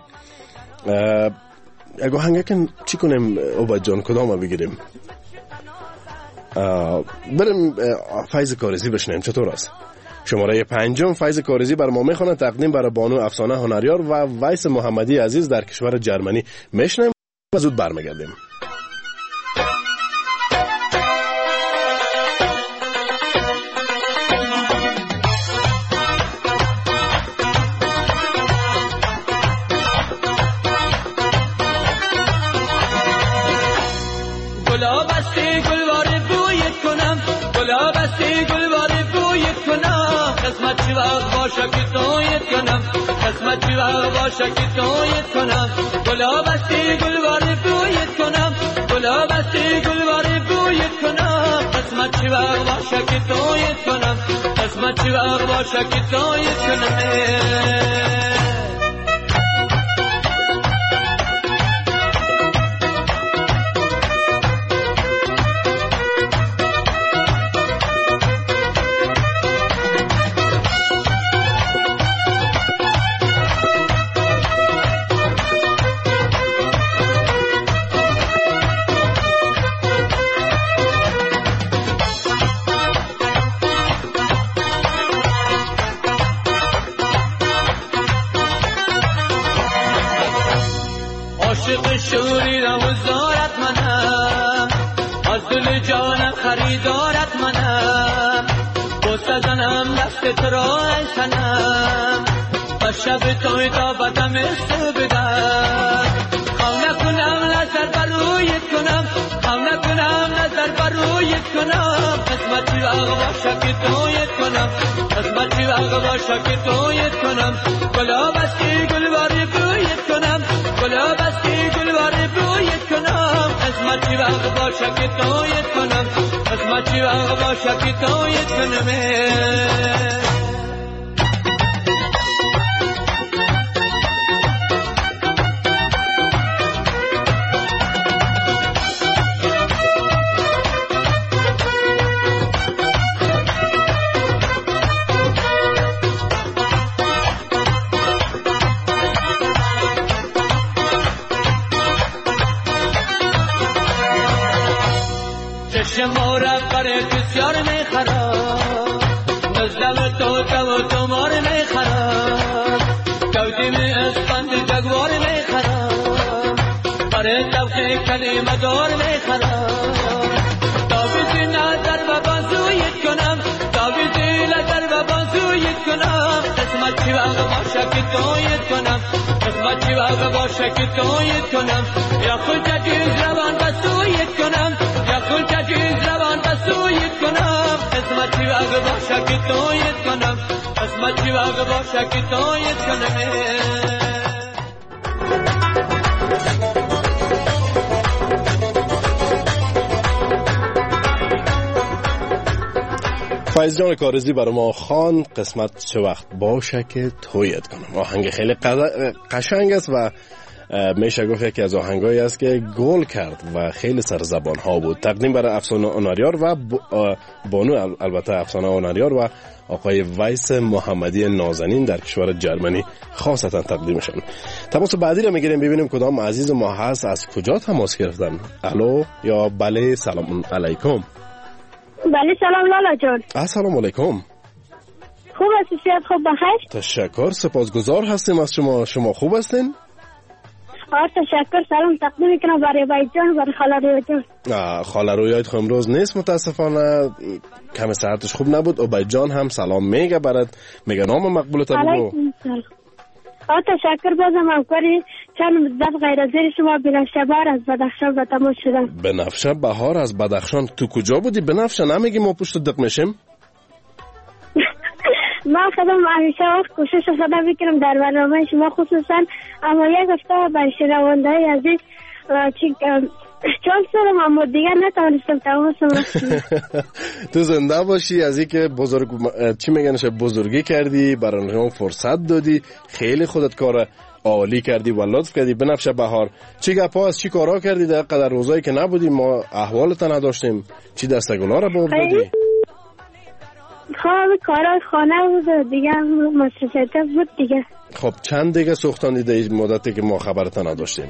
یک آهنگ که چی کنیم عباد جان، کدام بگیریم؟ بریم فیض کارزی بشنیم، چطور است؟ شماره پنجم فیض کارزی بر ما میخونه، تقدیم برای بانو افسانه هنریار و ویس محمدی عزیز در کشور جرمنی میشنیم و زود برمیگردیم. قسمت چی وقت باشه که تویت کنم، گلاب استی گلوار بویت کنم، گلاب استی گلوار بویت کنم. قسمت چی وقت باشه که تویت کنم، قسمت چی وقت باشه که تویت کنم. عاشق شوری و زارت منم، از دل جانم خریدارت منم، بوسه زنم دست تو را ای سنم، و شب توی تا بدم است بدم. خواه نکنم نظر برویت کنم، خواه نکنم نظر برویت کنم. قسمت چی وقت باشه که تویت کنم، قسمت چی وقت باشه که تویت کنم. گلاب استی گلواری بویت کنم، گلاب استی گلواری بویت کنم. قسمت چی وقت باشه که تویت کنم، قسمت چی وقت باشه که تویت کنم. شماره برای بسیار میخرم، نزدم تو تو تو مار میخرم، کودیم اسفند جگوار میخرم، برای توقی کلمه دار میخرم. داویدی نظر و بازویت کنم، داویدی نظر و بازویت کنم. قسمت چی وقت باشه که تویت کنم، قسمت چی وقت باشه که تویت کنم. یا خود جدید روان بسویت کنم، یا خود جدید روان بسویت کنم. قسمت چی وقت باشه که تویت کنم، قسمت چی وقت باشه که تویت کنم. فیض جان کارزی برای ما خان، قسمت چه وقت باشه که تویت کنم. آهنگ خیلی قشنگ است و میشه گفت یکی از آهنگایی است که گل کرد و خیلی سرزبان ها بود. تقدیم برای افسانه آناریار و بانو، البته افسانه آناریار و آقای ویس محمدی نازنین در کشور جرمنی خاصتا تقدیمشان. تماس بعدی رو میگیریم ببینیم کدام عزیز ما هست، از کجا تماس گرفتن. الو یا بله، سلام علیکم. بله سلام لالا جان. السلام علیکم. خوب هستی؟ صحت خوب بخیر؟ تشکر، سپاسگزار هستیم از شما. شما خوب هستین؟ آه تشکر. سلام تقدیم میکنم برای باید جان و برای خاله رویا جان. خاله رویایت خو امروز نیست متاسفانه، کم صحتش خوب نبود. و باید جان هم سلام میگه برات، میگه نام مقبولت بگو. آه تشکر. بازم همکاری چند مدت غیر از شما بنفشه بهار از بدخشان به تماس شدم. بنفشه بهار از بدخشان، تو کجا بودی بنفشه؟ نمیگی ما پشت دق میشیم؟ ما خودم همیشه وقت کوشش خودم میکنم در برنامه شما خصوصا، اما یک هفته بر شنونده های عزیز چند سالم اما دیگر نتوانستم تماسم. تو زنده باشی، از اینکه بزرگ چی میگنش بزرگی کردی، برای شما فرصت دادی، خیلی خودت کار عالی کردی و لطف کردی. بنفشه بهار چی گپا از چی کارا کردی در قدر روزایی که نبودیم ما احوالت نداشتیم؟ چی دستگلا را برد دادی؟ خب کارا خانه بود دیگه، مصرفیت بود دیگه. خب چند دیگه سوختان دیده این مدتی که ما خبرت نداشتیم؟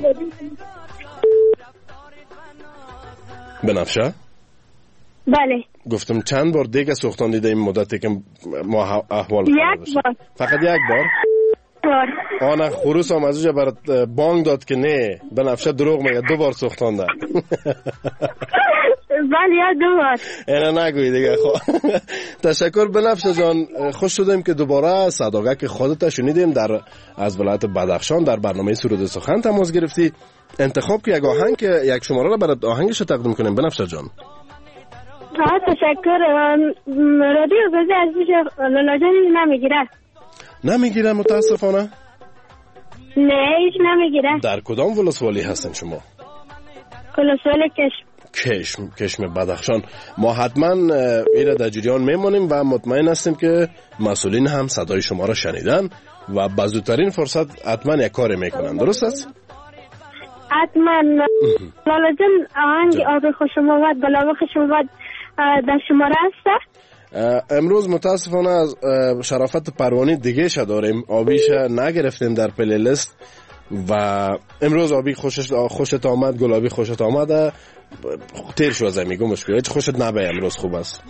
بنفشه؟ بله. گفتم چند بار دیگه سوختان دیده این مدتی که ما احوال یک بار. فقط یک بار؟ بار. آنه خروس هم از اوجه برات بانگ داد که نه بنفشه دروغ میگه، دو بار سوختان ده. بله یا دو بار. اینه نگوی دیگه. خب تشکر بنفشه جان، خوش شدیم که دوباره صداقه که خودت شنیدیم در از ولایت بدخشان در برنامه سرود سخن تماس گرفتی. انتخاب که یک آهنگ که یک شماره را برات آهنگش رو تقدیم کنیم بنفشه جان. ها تشکر. رادیو بزی از بیش لالا جان نمیگیره. نمیگیره متاسفانه؟ نه هیچ نمیگیره. در کدام ولسوالی هستن شما؟ ولسوالی کشم. کشم کشم بدخشان. ما حتما ایره در جریان میمونیم و مطمئن هستیم که مسئولین هم صدای شما را شنیدن و بزودترین فرصت حتما یک کاری میکنن. درست است؟ حتما. لالا جان آهنگ آب خوش آمد بلا خوش آمد در شماره هست؟ امروز متاسفانه از شرافت پروانی دیگه شد داریم، آبیش نگرفتیم در پلی لیست و امروز آبی خوشش خوشت آمد، گلابی خوشت آمد، تیر شو ازمی گو مشکل هیچ خوشت نبه امروز خوب است.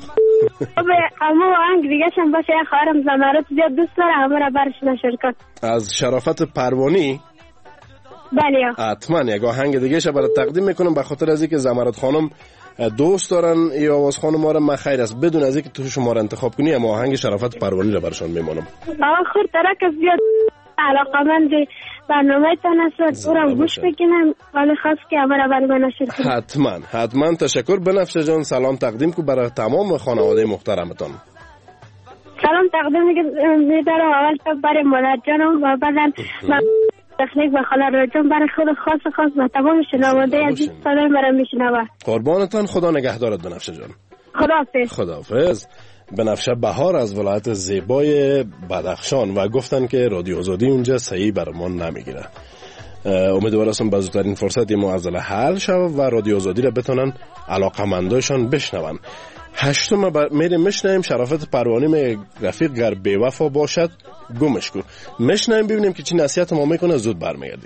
اما آهنگ دیگه شم باشه یک خواهرم زمارت زیاد دوست داره همه را برش نشر کن. از شرافت پروانی؟ بله. حتما یک آهنگ دیگه شو برای تقدیم میکنم به خاطر از اینکه زمارت خانم دوست دارن یا آواز خانم ما را من خیر است بدون از اینکه تو شما را انتخاب کنی، اما آهنگ شرافت پروانی را برشان میمانم. آقا خود ترک زیاد علاقمند برنامه تان است و اونم گوش بکنم ولی خواست که همه را برای من نشر کنم. حتما حتما. تشکر بنفشه جان. سلام تقدیم کو برای تمام خانواده محترمتان. سلام تقدیم میدارم اول تا برای مادر جانم و بعدن تخلیق و خاله رویا جان برای خود خاص خاص و تمام شنونده عزیز صدای مرا میشنوه. قربانتان، خدا نگهدارت بنفشه جان. خداحافظ. خداحافظ. بنفشه بهار از ولایت زیبای بدخشان و گفتن که رادیو آزادی اونجا صحیح برمان نمیگیره. امیدوار هستم بزودترین فرصت این معضله حل شود و رادیو آزادی را بتونن علاقمندایشان بشنون. هشتم بر... میریم مشنیم شرافت پروانی می رفیق گر بیوفا باشد گمش کو. مشنیم ببینیم که چی نصیحت ما میکنه، زود برمیگردیم.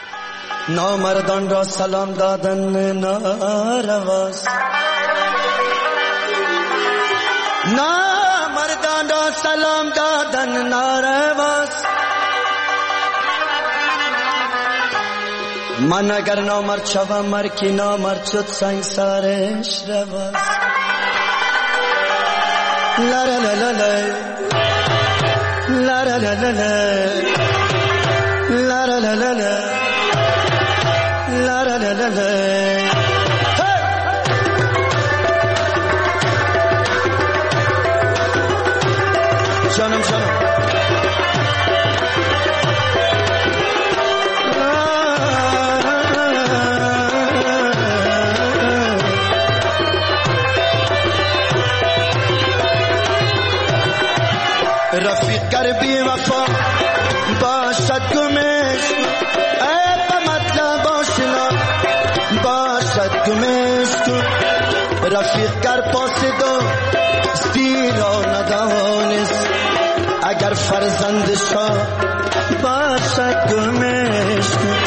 نامردان را سلام دادن نارواست، نامردان را سلام دادن نارواست. من اگر نامرد شوم مرکی نامرد شد سنگ سرش رواست. لا لا لا لا لا لا لا لا لا لا لا لا لا لا لا لا. جانم جانم رفیق گر بی وفا باشد گمش ای بمد گمش کن رفیق گر پاس دو را ندانست اگر فرزند شاه باشد گمش کن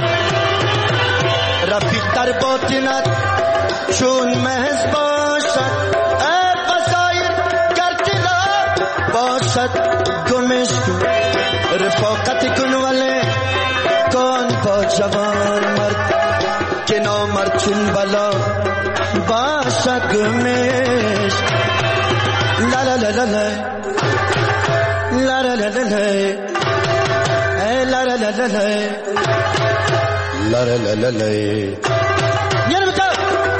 رفیق در باطنت چون محض باشد ای بسایر گرچه باشد گمش کن رفاقت کن ولی کن با جوان مرد که نامرد چون بلا باشد گمش لا لا لا لا لا لا لا لا لا لا لا لا لا لا لا لا لا یعنی بتا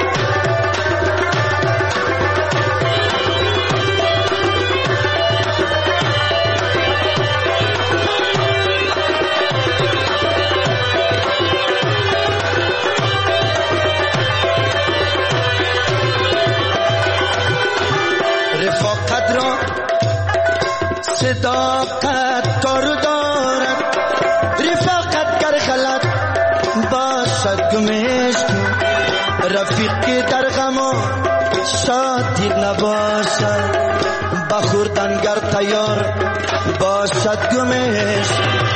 رفاقت را صداقت کار دارد رفاقت گر غلط باشد گمش کن رفیقی در غم و شادی نباشد بخوردن گر تیار باشد گمش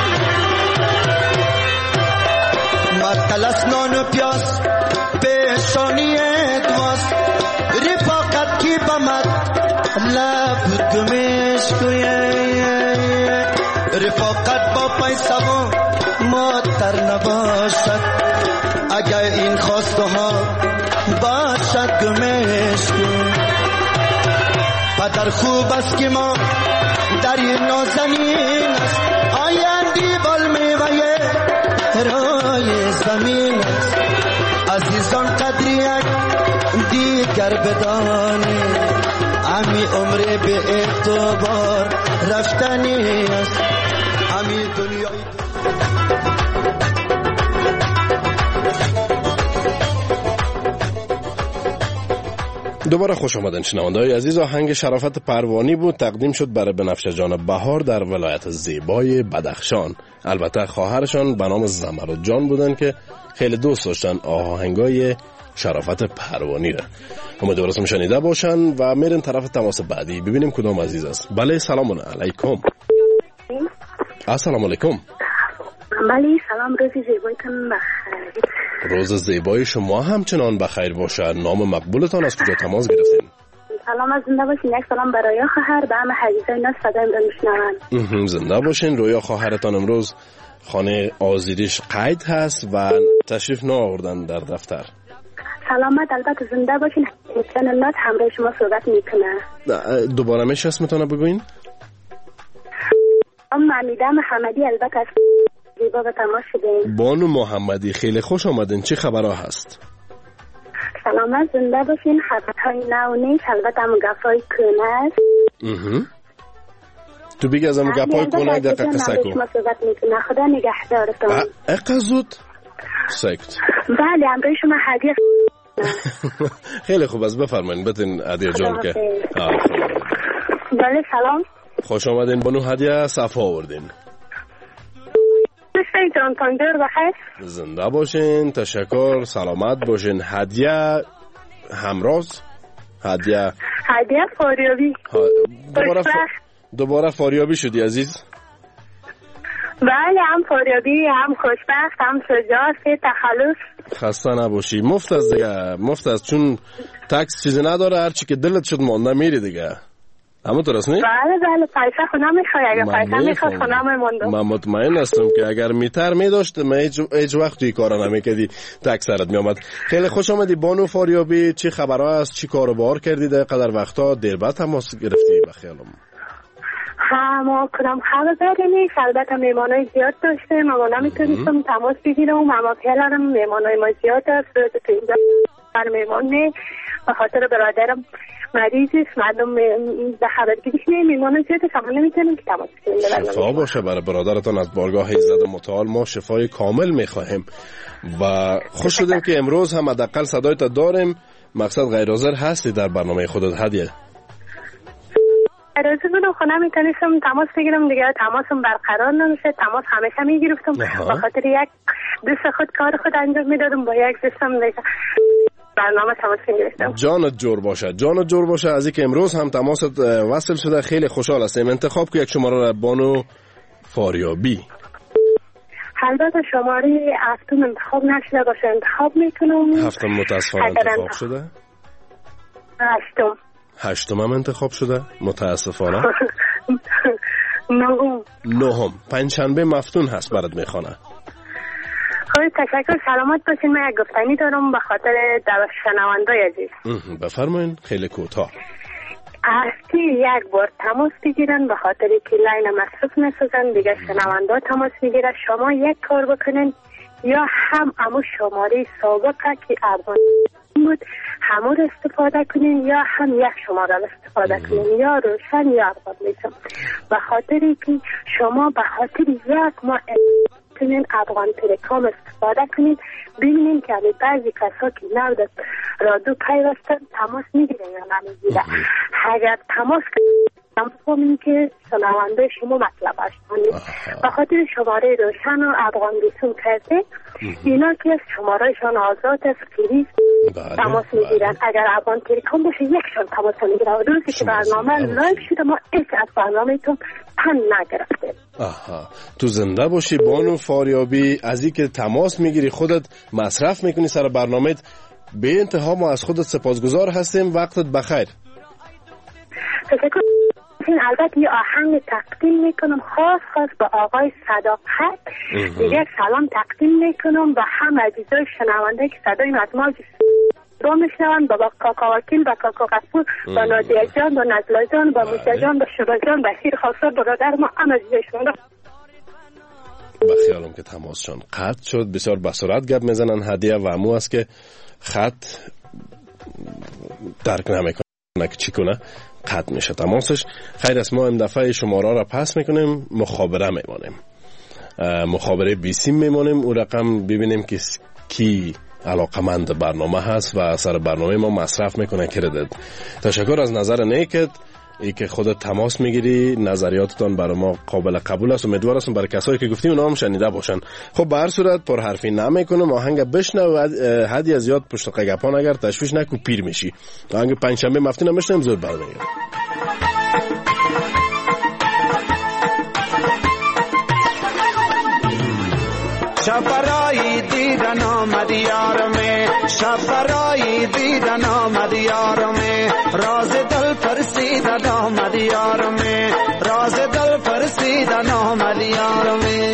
مطلس نان و پیاز پیشانی دواست رفاقت کی بمد لب گمش کوی رفاقت با پیسه و مادر نباشد اگر این خواسته ها باشد گمش کن پدر خوب است که ما در این نازنین است آیندی بال میوه رای زمین است عزیزان قدری یک دیگر بدانی امی عمر به اعتبار رفتنی است امی دنیای دوباره خوش آمدن شنونده‌های عزیز. آهنگ شرافت پروانی بود، تقدیم شد برای بنفشه جان بهار در ولایت زیبای بدخشان. البته خواهرشان به نام زمرد جان بودن که خیلی دوست داشتن آهنگای شرافت پروانی را. امیدوارم شنیده باشن و میریم طرف تماس بعدی ببینیم کدام عزیز است. بله سلام علیکم. السلام علیکم. بله سلام، روز زیبایتان بخیر. روز زیبای شما همچنان بخیر باشه. نام مقبولتان از کجا تماس گرفتین؟ سلام، از زنده باشین. یک سلام برای خواهر به همه حجیزای ناس صدایم را میشنون. زنده باشین. رویا خواهرتان امروز خانه آزیریش قید هست و تشریف نآوردن در دفتر. سلامت، البته زنده باشین. حجیزای ناس همراه شما صحبت میکنه. دوباره میشه اسمتون بگوین؟ ام حمیده محمدی. البته از زیبا به تماس شدیم. بانو محمدی خیلی خوش آمدین. چه خبرها هست؟ سلامت، زنده باشین. خبرهای نو نیست، البته هم گپای کنه است. تو بگی از هم گپای کنه دقیقه قصه کن. شما صحبت میکنه. خدا نگهدارتان. اقا زود سکت. بله امروز شما هدیه. خیلی خوب است، بفرمایید بتین هدیه جان که. بله سلام، خوش آمدین بانو هدیه، صفا آوردین. جان تاندر بخیر. زنده باشین، تشکر، سلامت باشین. هدیه همراز هدیه هدیه فاریابی. دوباره, ف... دوباره فاریابی شدی عزیز؟ بله، هم فاریابی، هم خوشبخت، هم شجاع، تخلص. خسته نباشی. مفت از دیگه، مفت از، چون تکس چیزی نداره، هرچی که دلت شد مانده میری دیگه. همونطور است نی؟ بله بله، پیسه خونه میخوای. اگر پیسه میخواد خونه میمونده. من مطمئن هستم که اگر میتر میداشت من هیچ هیچ وقت توی کارا نمیکردی، تک سرت میامد. خیلی خوش آمدی بانو فاریابی. چی خبرها است؟ چی کارو بار کردی در قدر وقتا؟ دیر بعد تماس گرفتی بخیالم. ها ما کدام خبر داری نیست. البته میمانای زیاد داشته، ما نمیتونستم تماس بگیرم. اما پیلارم میمانای ما زیاد است. روز تو اینجا بر میمان نه، به خاطر برادرم مریض است. مردم به خبرگیریش نه، میمانای زیاد است. اما نمیتونم که تماس بگیرم. شفا باشه برای برادرتان. از بارگاه ایزد متعال ما شفای کامل میخواهیم و خوش شدیم که امروز هم حداقل صدایت داریم. مقصد غیر حاضر هستی در برنامه خودت هدیه؟ روزی بودم خونه میتونستم تماس بگیرم دیگه، تماسم برقرار نمیشه. تماس همیشه میگرفتم به خاطر یک دوست خود کار خود انجام میدادم با یک دوستم دیگه. برنامه تماس میگرفتم. جانت جور باشه، جانت جور باشه. از اینکه امروز هم تماست وصل شده خیلی خوشحال هستیم. انتخاب که یک شماره را بانو فاریابی. البته شماره هفتم انتخاب نشده باشه انتخاب میکنم. هفتم متاسفانه انتخاب شده. هشتم. هشتم هم انتخاب شده متاسفانه. نهم. نهم. پنجشنبه مفتون هست برات میخوانه. خیلی تشکر، سلامت باشین. من یک گفتنی دارم به خاطر شنوندای عزیز. بفرمایین. خیلی کوتاه. هفته یک بار تماس بگیرن به خاطر که لاین مصرف نسازن دیگه شنوندا تماس میگیره. شما یک کار بکنین، یا هم امو شماره سابقه که افغان بود همون استفاده کنین، یا هم یک شماره استفاده کنین، یا روشن یا افغان میشم. به خاطر که شما به خاطر یک ما کنین افغان تلکام استفاده کنین، ببینین که بعضی کسا که نو رادیو پیوستن تماس میگیرن یا نمیگیره. اگر تماس کنین که شنونده شما مطلب هستن به خاطر شماره روشن و افغان بیسون کرده اینا که شمارهشان آزاد است فری تماس میگیرن. اگر افغان تلکام باشه یکشان تماس میگیرن. و روزی که برنامه لایو شده ما هیچ از برنامه تون پن نگرفته. آها، تو زنده باشی بانو فاریابی. از این که تماس میگیری خودت مصرف میکنی سر برنامه، به انتها ما از خودت سپاسگزار هستیم. وقتت بخیر. تشکر. البته یه آهنگ تقدیم میکنم خاص خاص به آقای صداقت. دیگه سلام تقدیم میکنم به هم عزیزای شنونده که صدای مزماج رو میشنون، با کاکا وکیل، با کاکا غفور، با نادیه جان، با نزله جان، با موسا جان، با شبا جان، بشیر خاصه برادر ما هم عزیزای شنونده. به خیالم که تماسشان قطع شد. بسیار بسرعت گپ میزنن. هدیه و امو است که خط درک نمیکنه که چی کنه قطع میشه تماسش. خیر است، ما این دفعه شماره را پس میکنیم، مخابره میمانیم، مخابره بیسیم میمانیم. او رقم ببینیم که کی علاقمند برنامه هست و سر برنامه ما مصرف میکنه کردت. تشکر از نظر نیکت، ای که خودت تماس میگیری. نظریاتتان برای ما قابل قبول است. امیدوار هستم برای کسایی که گفتیم اونا هم شنیده باشن. خب به هر صورت پر حرفی نمیکنم، آهنگ بشنو. حدی از یاد پشت قگپان اگر تشویش نکو پیر میشی. آهنگ پنجشنبه مفتون هم بشنویم زود برمیگردیم. شب برای دیدن آمد یارمه، شب برای دیدن آمد یارمه، راز دل پرسیدن آمد یارمه، راز دل پرسیدن آمد یارمه.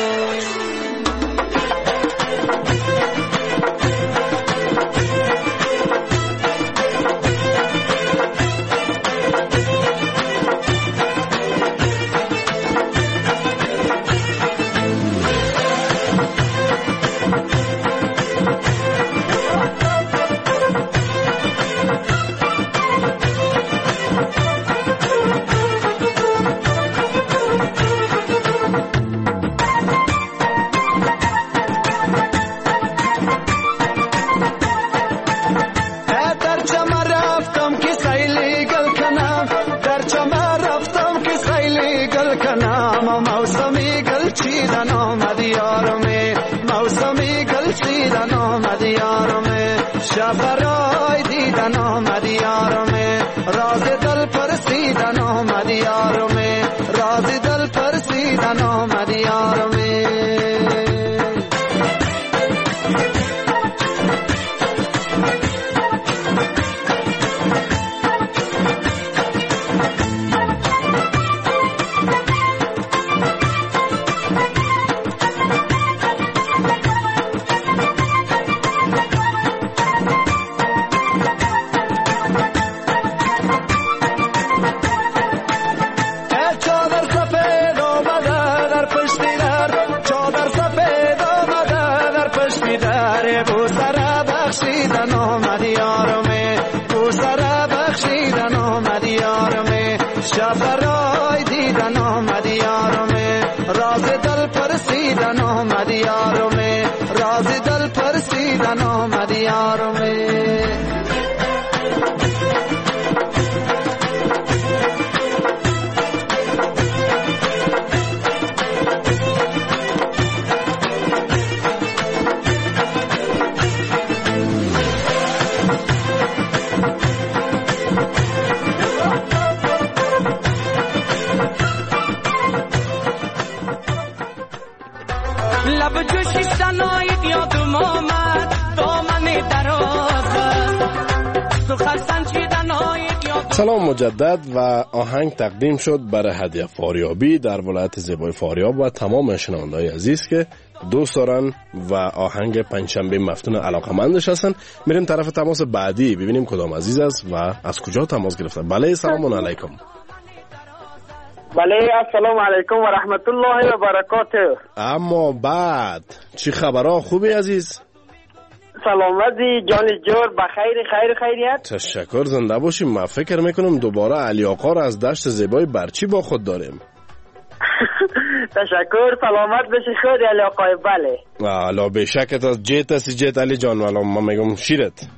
شب برای دیدن آمد یارمه، راز دل پرسیدن آمد یارمه، راز دل پرسیدن آمد یارمه. شب برای دیدن آمد یارمه، راز دل پرسیدن آمد یارمه، راز دل پرسیدن آمد یارمه. لب جوشی سنایید یادم آمد دامن دراز تو خرسن چیدن آید یادم. سلام مجدد و آهنگ تقدیم شد برای هدیه فاریابی در ولایت زیبای فاریاب و تمام شنونده‌های عزیز که دوست دارن و آهنگ پنجشنبه مفتون علاقمندش هستن. میریم طرف تماس بعدی ببینیم کدام عزیز است و از کجا تماس گرفته. بله سلام علیکم. بله السلام علیکم و رحمت الله و برکاته. اما بعد چی خبرها؟ خوبی عزیز؟ سلامتی جان جور بخیر خیر خیریت. تشکر زنده باشیم. من فکر میکنم دوباره علی آقا را از دشت زیبای برچی با خود داریم. تشکر سلامت بشی خود علی آقای. بله الا به شکت از جیت هستی جیت علی جان. والا من میگم شیرت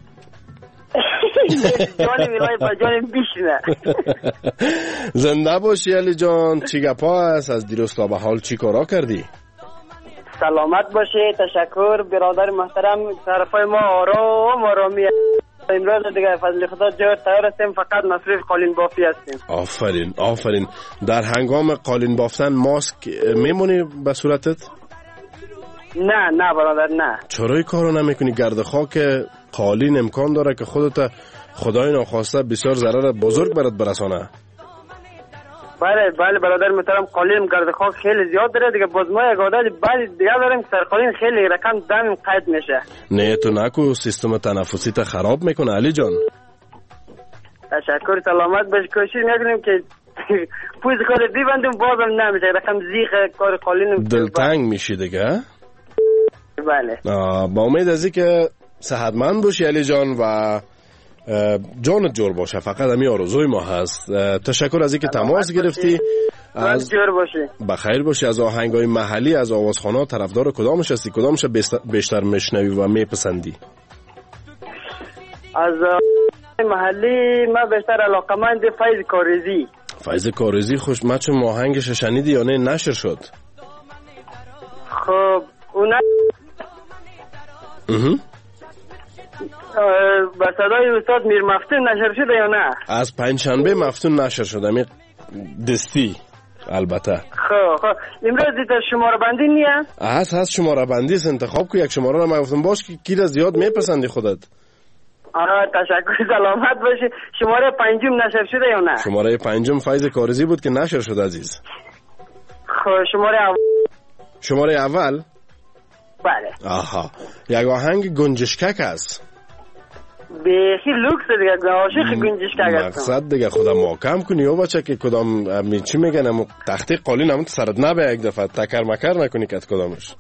جان میلای با جان بیشنه. زنده باشی علی جان. چی گپا است؟ از دیروز تا به حال چی کارا کردی؟ سلامت باشی. تشکر برادر محترم. طرفای ما آرام آرامی. امروز دیگه فضل خدا جور تیار هستیم، فقط مصرف قالین بافی هستیم. آفرین آفرین. در هنگام قالین بافتن ماسک میمونی به صورتت؟ نه نه برادر نه. چرا کارو نمیکنی؟ گرد خاک قالین امکان داره که خودت خدای ناخواسته بسیار ضرر بزرگ برات برسانه. بله بله برادر محترم، قالین گرد خاک خیلی زیاد داره دیگه. باز ما یک عادت بعضی دیگه داریم که سر قالین خیلی رقم دم قید میشه. نه تو نکو سیستم تنفسی تا خراب میکنه علی جان. تشکر سلامت باش. کوشش میکنیم که پوز خود ببندیم بازم نمیشه. رقم زیخ کار قالین دلتنگ میشی دیگه. بله با امید از اینکه صحتمند باشی علی جان و جانت جور باشه. فقط همین آرزوی ما هست. تشکر از اینکه تماس گرفتی. از جور باشی. بخیر باشی. از آهنگای محلی از آوازخوان‌ها طرفدار کدامش هستی؟ کدامش بیشتر میشنوی و میپسندی؟ از محلی من بیشتر علاقمند فیض کارزی. فیض کارزی خوش. من چون آهنگش شنیدی یا نه نشر شد؟ خب اون اها با صدای استاد میر مفتون نشر شده یا نه؟ از پنجشنبه مفتون نشر شده. می دستی البته. خب خب امروز دیتا شماره بندی نیه؟ هست هست شماره بندی است. انتخاب کو یک شماره رو. من گفتم باش که کی را زیاد میپسندی خودت. آره تشکر سلامت باشی. شماره پنجم نشر شده یا نه؟ شماره پنجم فیض کارزی بود که نشر شد عزیز. خب شماره اول. شماره اول؟ بله. آها یک آهنگ گنجشکک است. بیخی لوکس دیگه. عاشق گنجشکک هستم. مقصد دیگه خدا محکم کنی او بچه که کدام می چی میگن تختی قالین همون سرت نبه یک دفعه تکر مکر نکنی که کدامش.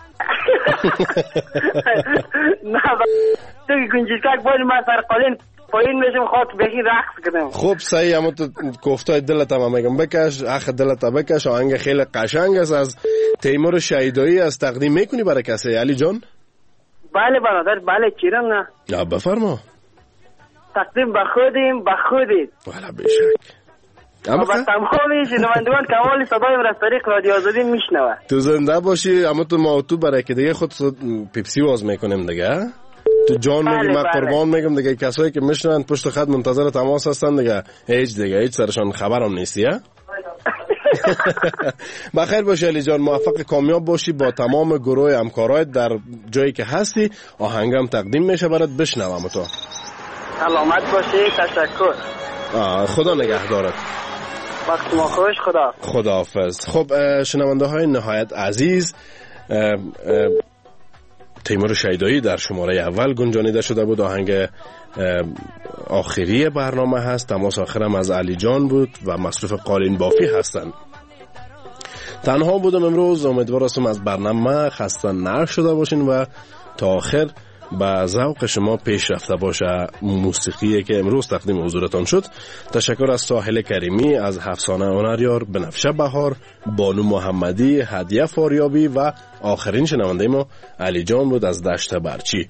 نه تو گنجشکک باید من سر قالین پایین میشم خاک بیخی رقص کنم. خوب صحیح. اما تو گفتای دلت هم میگم بکش اخ دلت بکش. آهنگ خیلی قشنگ است از تیمور شهیدایی. از تقدیم میکنی برای کسی علی جان؟ بله برادر بله چیرم نه. یا بفرما. تقدیم به خودیم به خودید. والا بشک. اما با تمامی شنوندگان کمال صدایم را از طریق رادیو آزادی میشنوه. تو زنده باشی. اما تو ما تو برای که دیگه خود پیپسی واز میکنیم دیگه. تو جان بله میگی من بله. قربان میگم دیگه. کسایی که میشنن پشت خط منتظر تماس هستن دیگه. هیچ دیگه هیچ سرشان خبرم نیستی ها. بخیر باشی علی جان. موفق کامیاب باشی با تمام گروه همکارایت در جایی که هستی. آهنگم تقدیم میشه برات بشنوم. تو سلامت باشی. تشکر. خدا نگهدارت. وقت ما خوش. خدا خداحافظ. خب شنونده های نهایت عزیز، تیمور شهیدایی در شماره اول گنجانیده شده بود. آهنگ آخری برنامه هست. تماس آخرم از علی جان بود و مصروف قالین بافی هستند. تنها بودم امروز. امیدوار هستم از برنامه خسته نشده باشین و تا آخر با ذوق شما پیش رفته باشه موسیقی که امروز تقدیم حضورتان شد. تشکر از ساحل کریمی، از حفصانه هنریار، بنفشه بهار، بانو محمدی، هدیه فاریابی و آخرین شنونده ما علی جان بود از دشت برچی.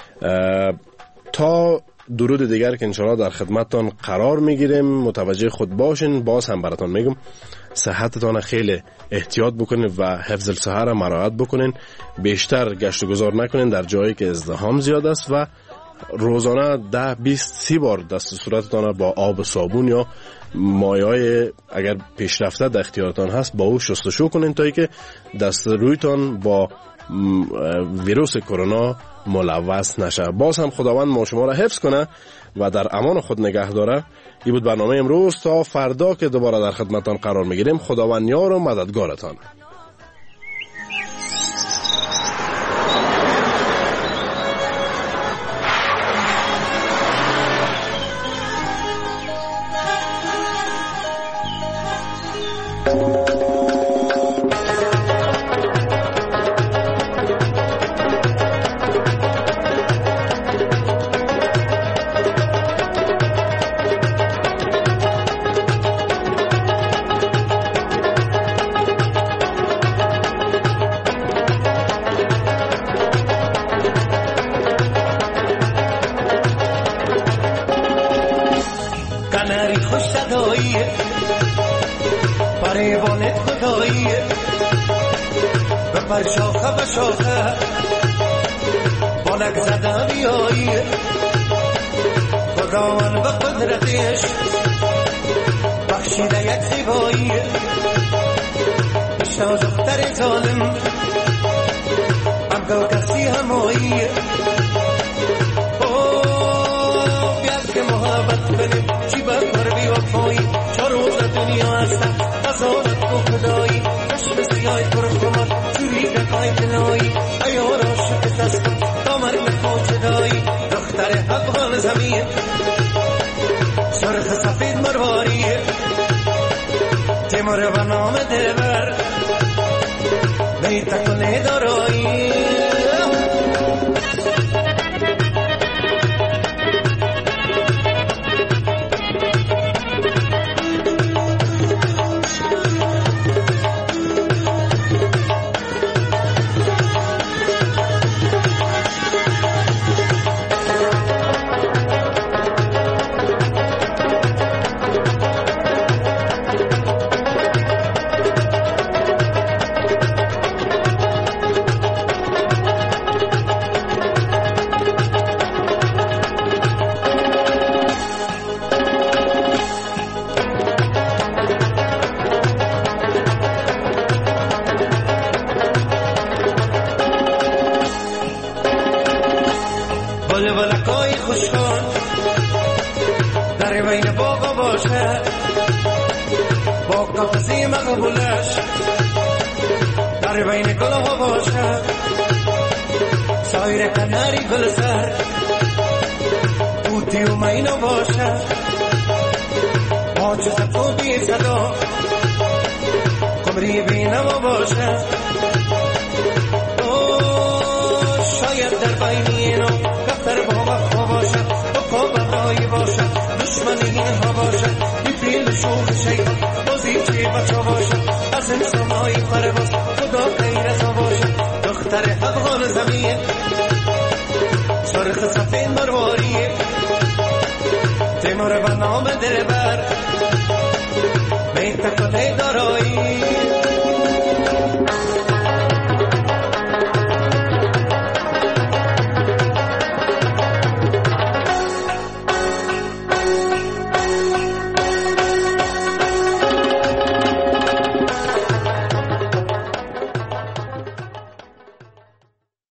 تا درود دیگر که انشاءالله در خدمتتان قرار میگیریم متوجه خود باشین. باز هم براتان میگم صحتتان خیلی احتیاط بکنین و حفظ الصحه را مراعات بکنین. بیشتر گشت و گذار نکنین در جایی که ازدحام زیاد است و روزانه ده بیست سی بار دست صورتتان با آب صابون یا مایعای اگر پیشرفته در اختیارتان هست با او شستشو کنین تا اینکه دست رویتان با ویروس کرونا ملوث نشه. باز هم خداوند ما شما را حفظ کنه و در امان خود نگه داره. این بود برنامه امروز. تا فردا که دوباره در خدمتتان قرار میگیریم، خداوند یار و مددگارتان. بر شاخه به شاخه بالک زده بیایی خداوند به قدرتش بخشیده یک زیبایی اشنا دختر ظالم اگه کسی همایی اوه بیاد که محبت کنیم چی بکر بی وفایی چه روز دنیا هستم ازالت کو خدایی چشم سیای پر خمر جوری دقای دلایی ایار عاشق دستم دامر نخواه چدایی دختر افغان زمین سرخ سفید مرواری تیمور و نام دلبر بیتا کنه دارایی در بین گلها باشد سایر کناری گل سر توتی و مینا باشد آجز تو بی صدا قمری بی نما باشد شاید در بین اینا کفتر با وفا باشد بکا بقایی باشد دشمنی ها باشد بی فیل شوخ شیطان بازی چی بچه باشد از انسان های پرواز خدا غیرت ها باشد دختر افغان زمین سرخ سفید مرواری تیمور و نام دلبر بیت کته دارایی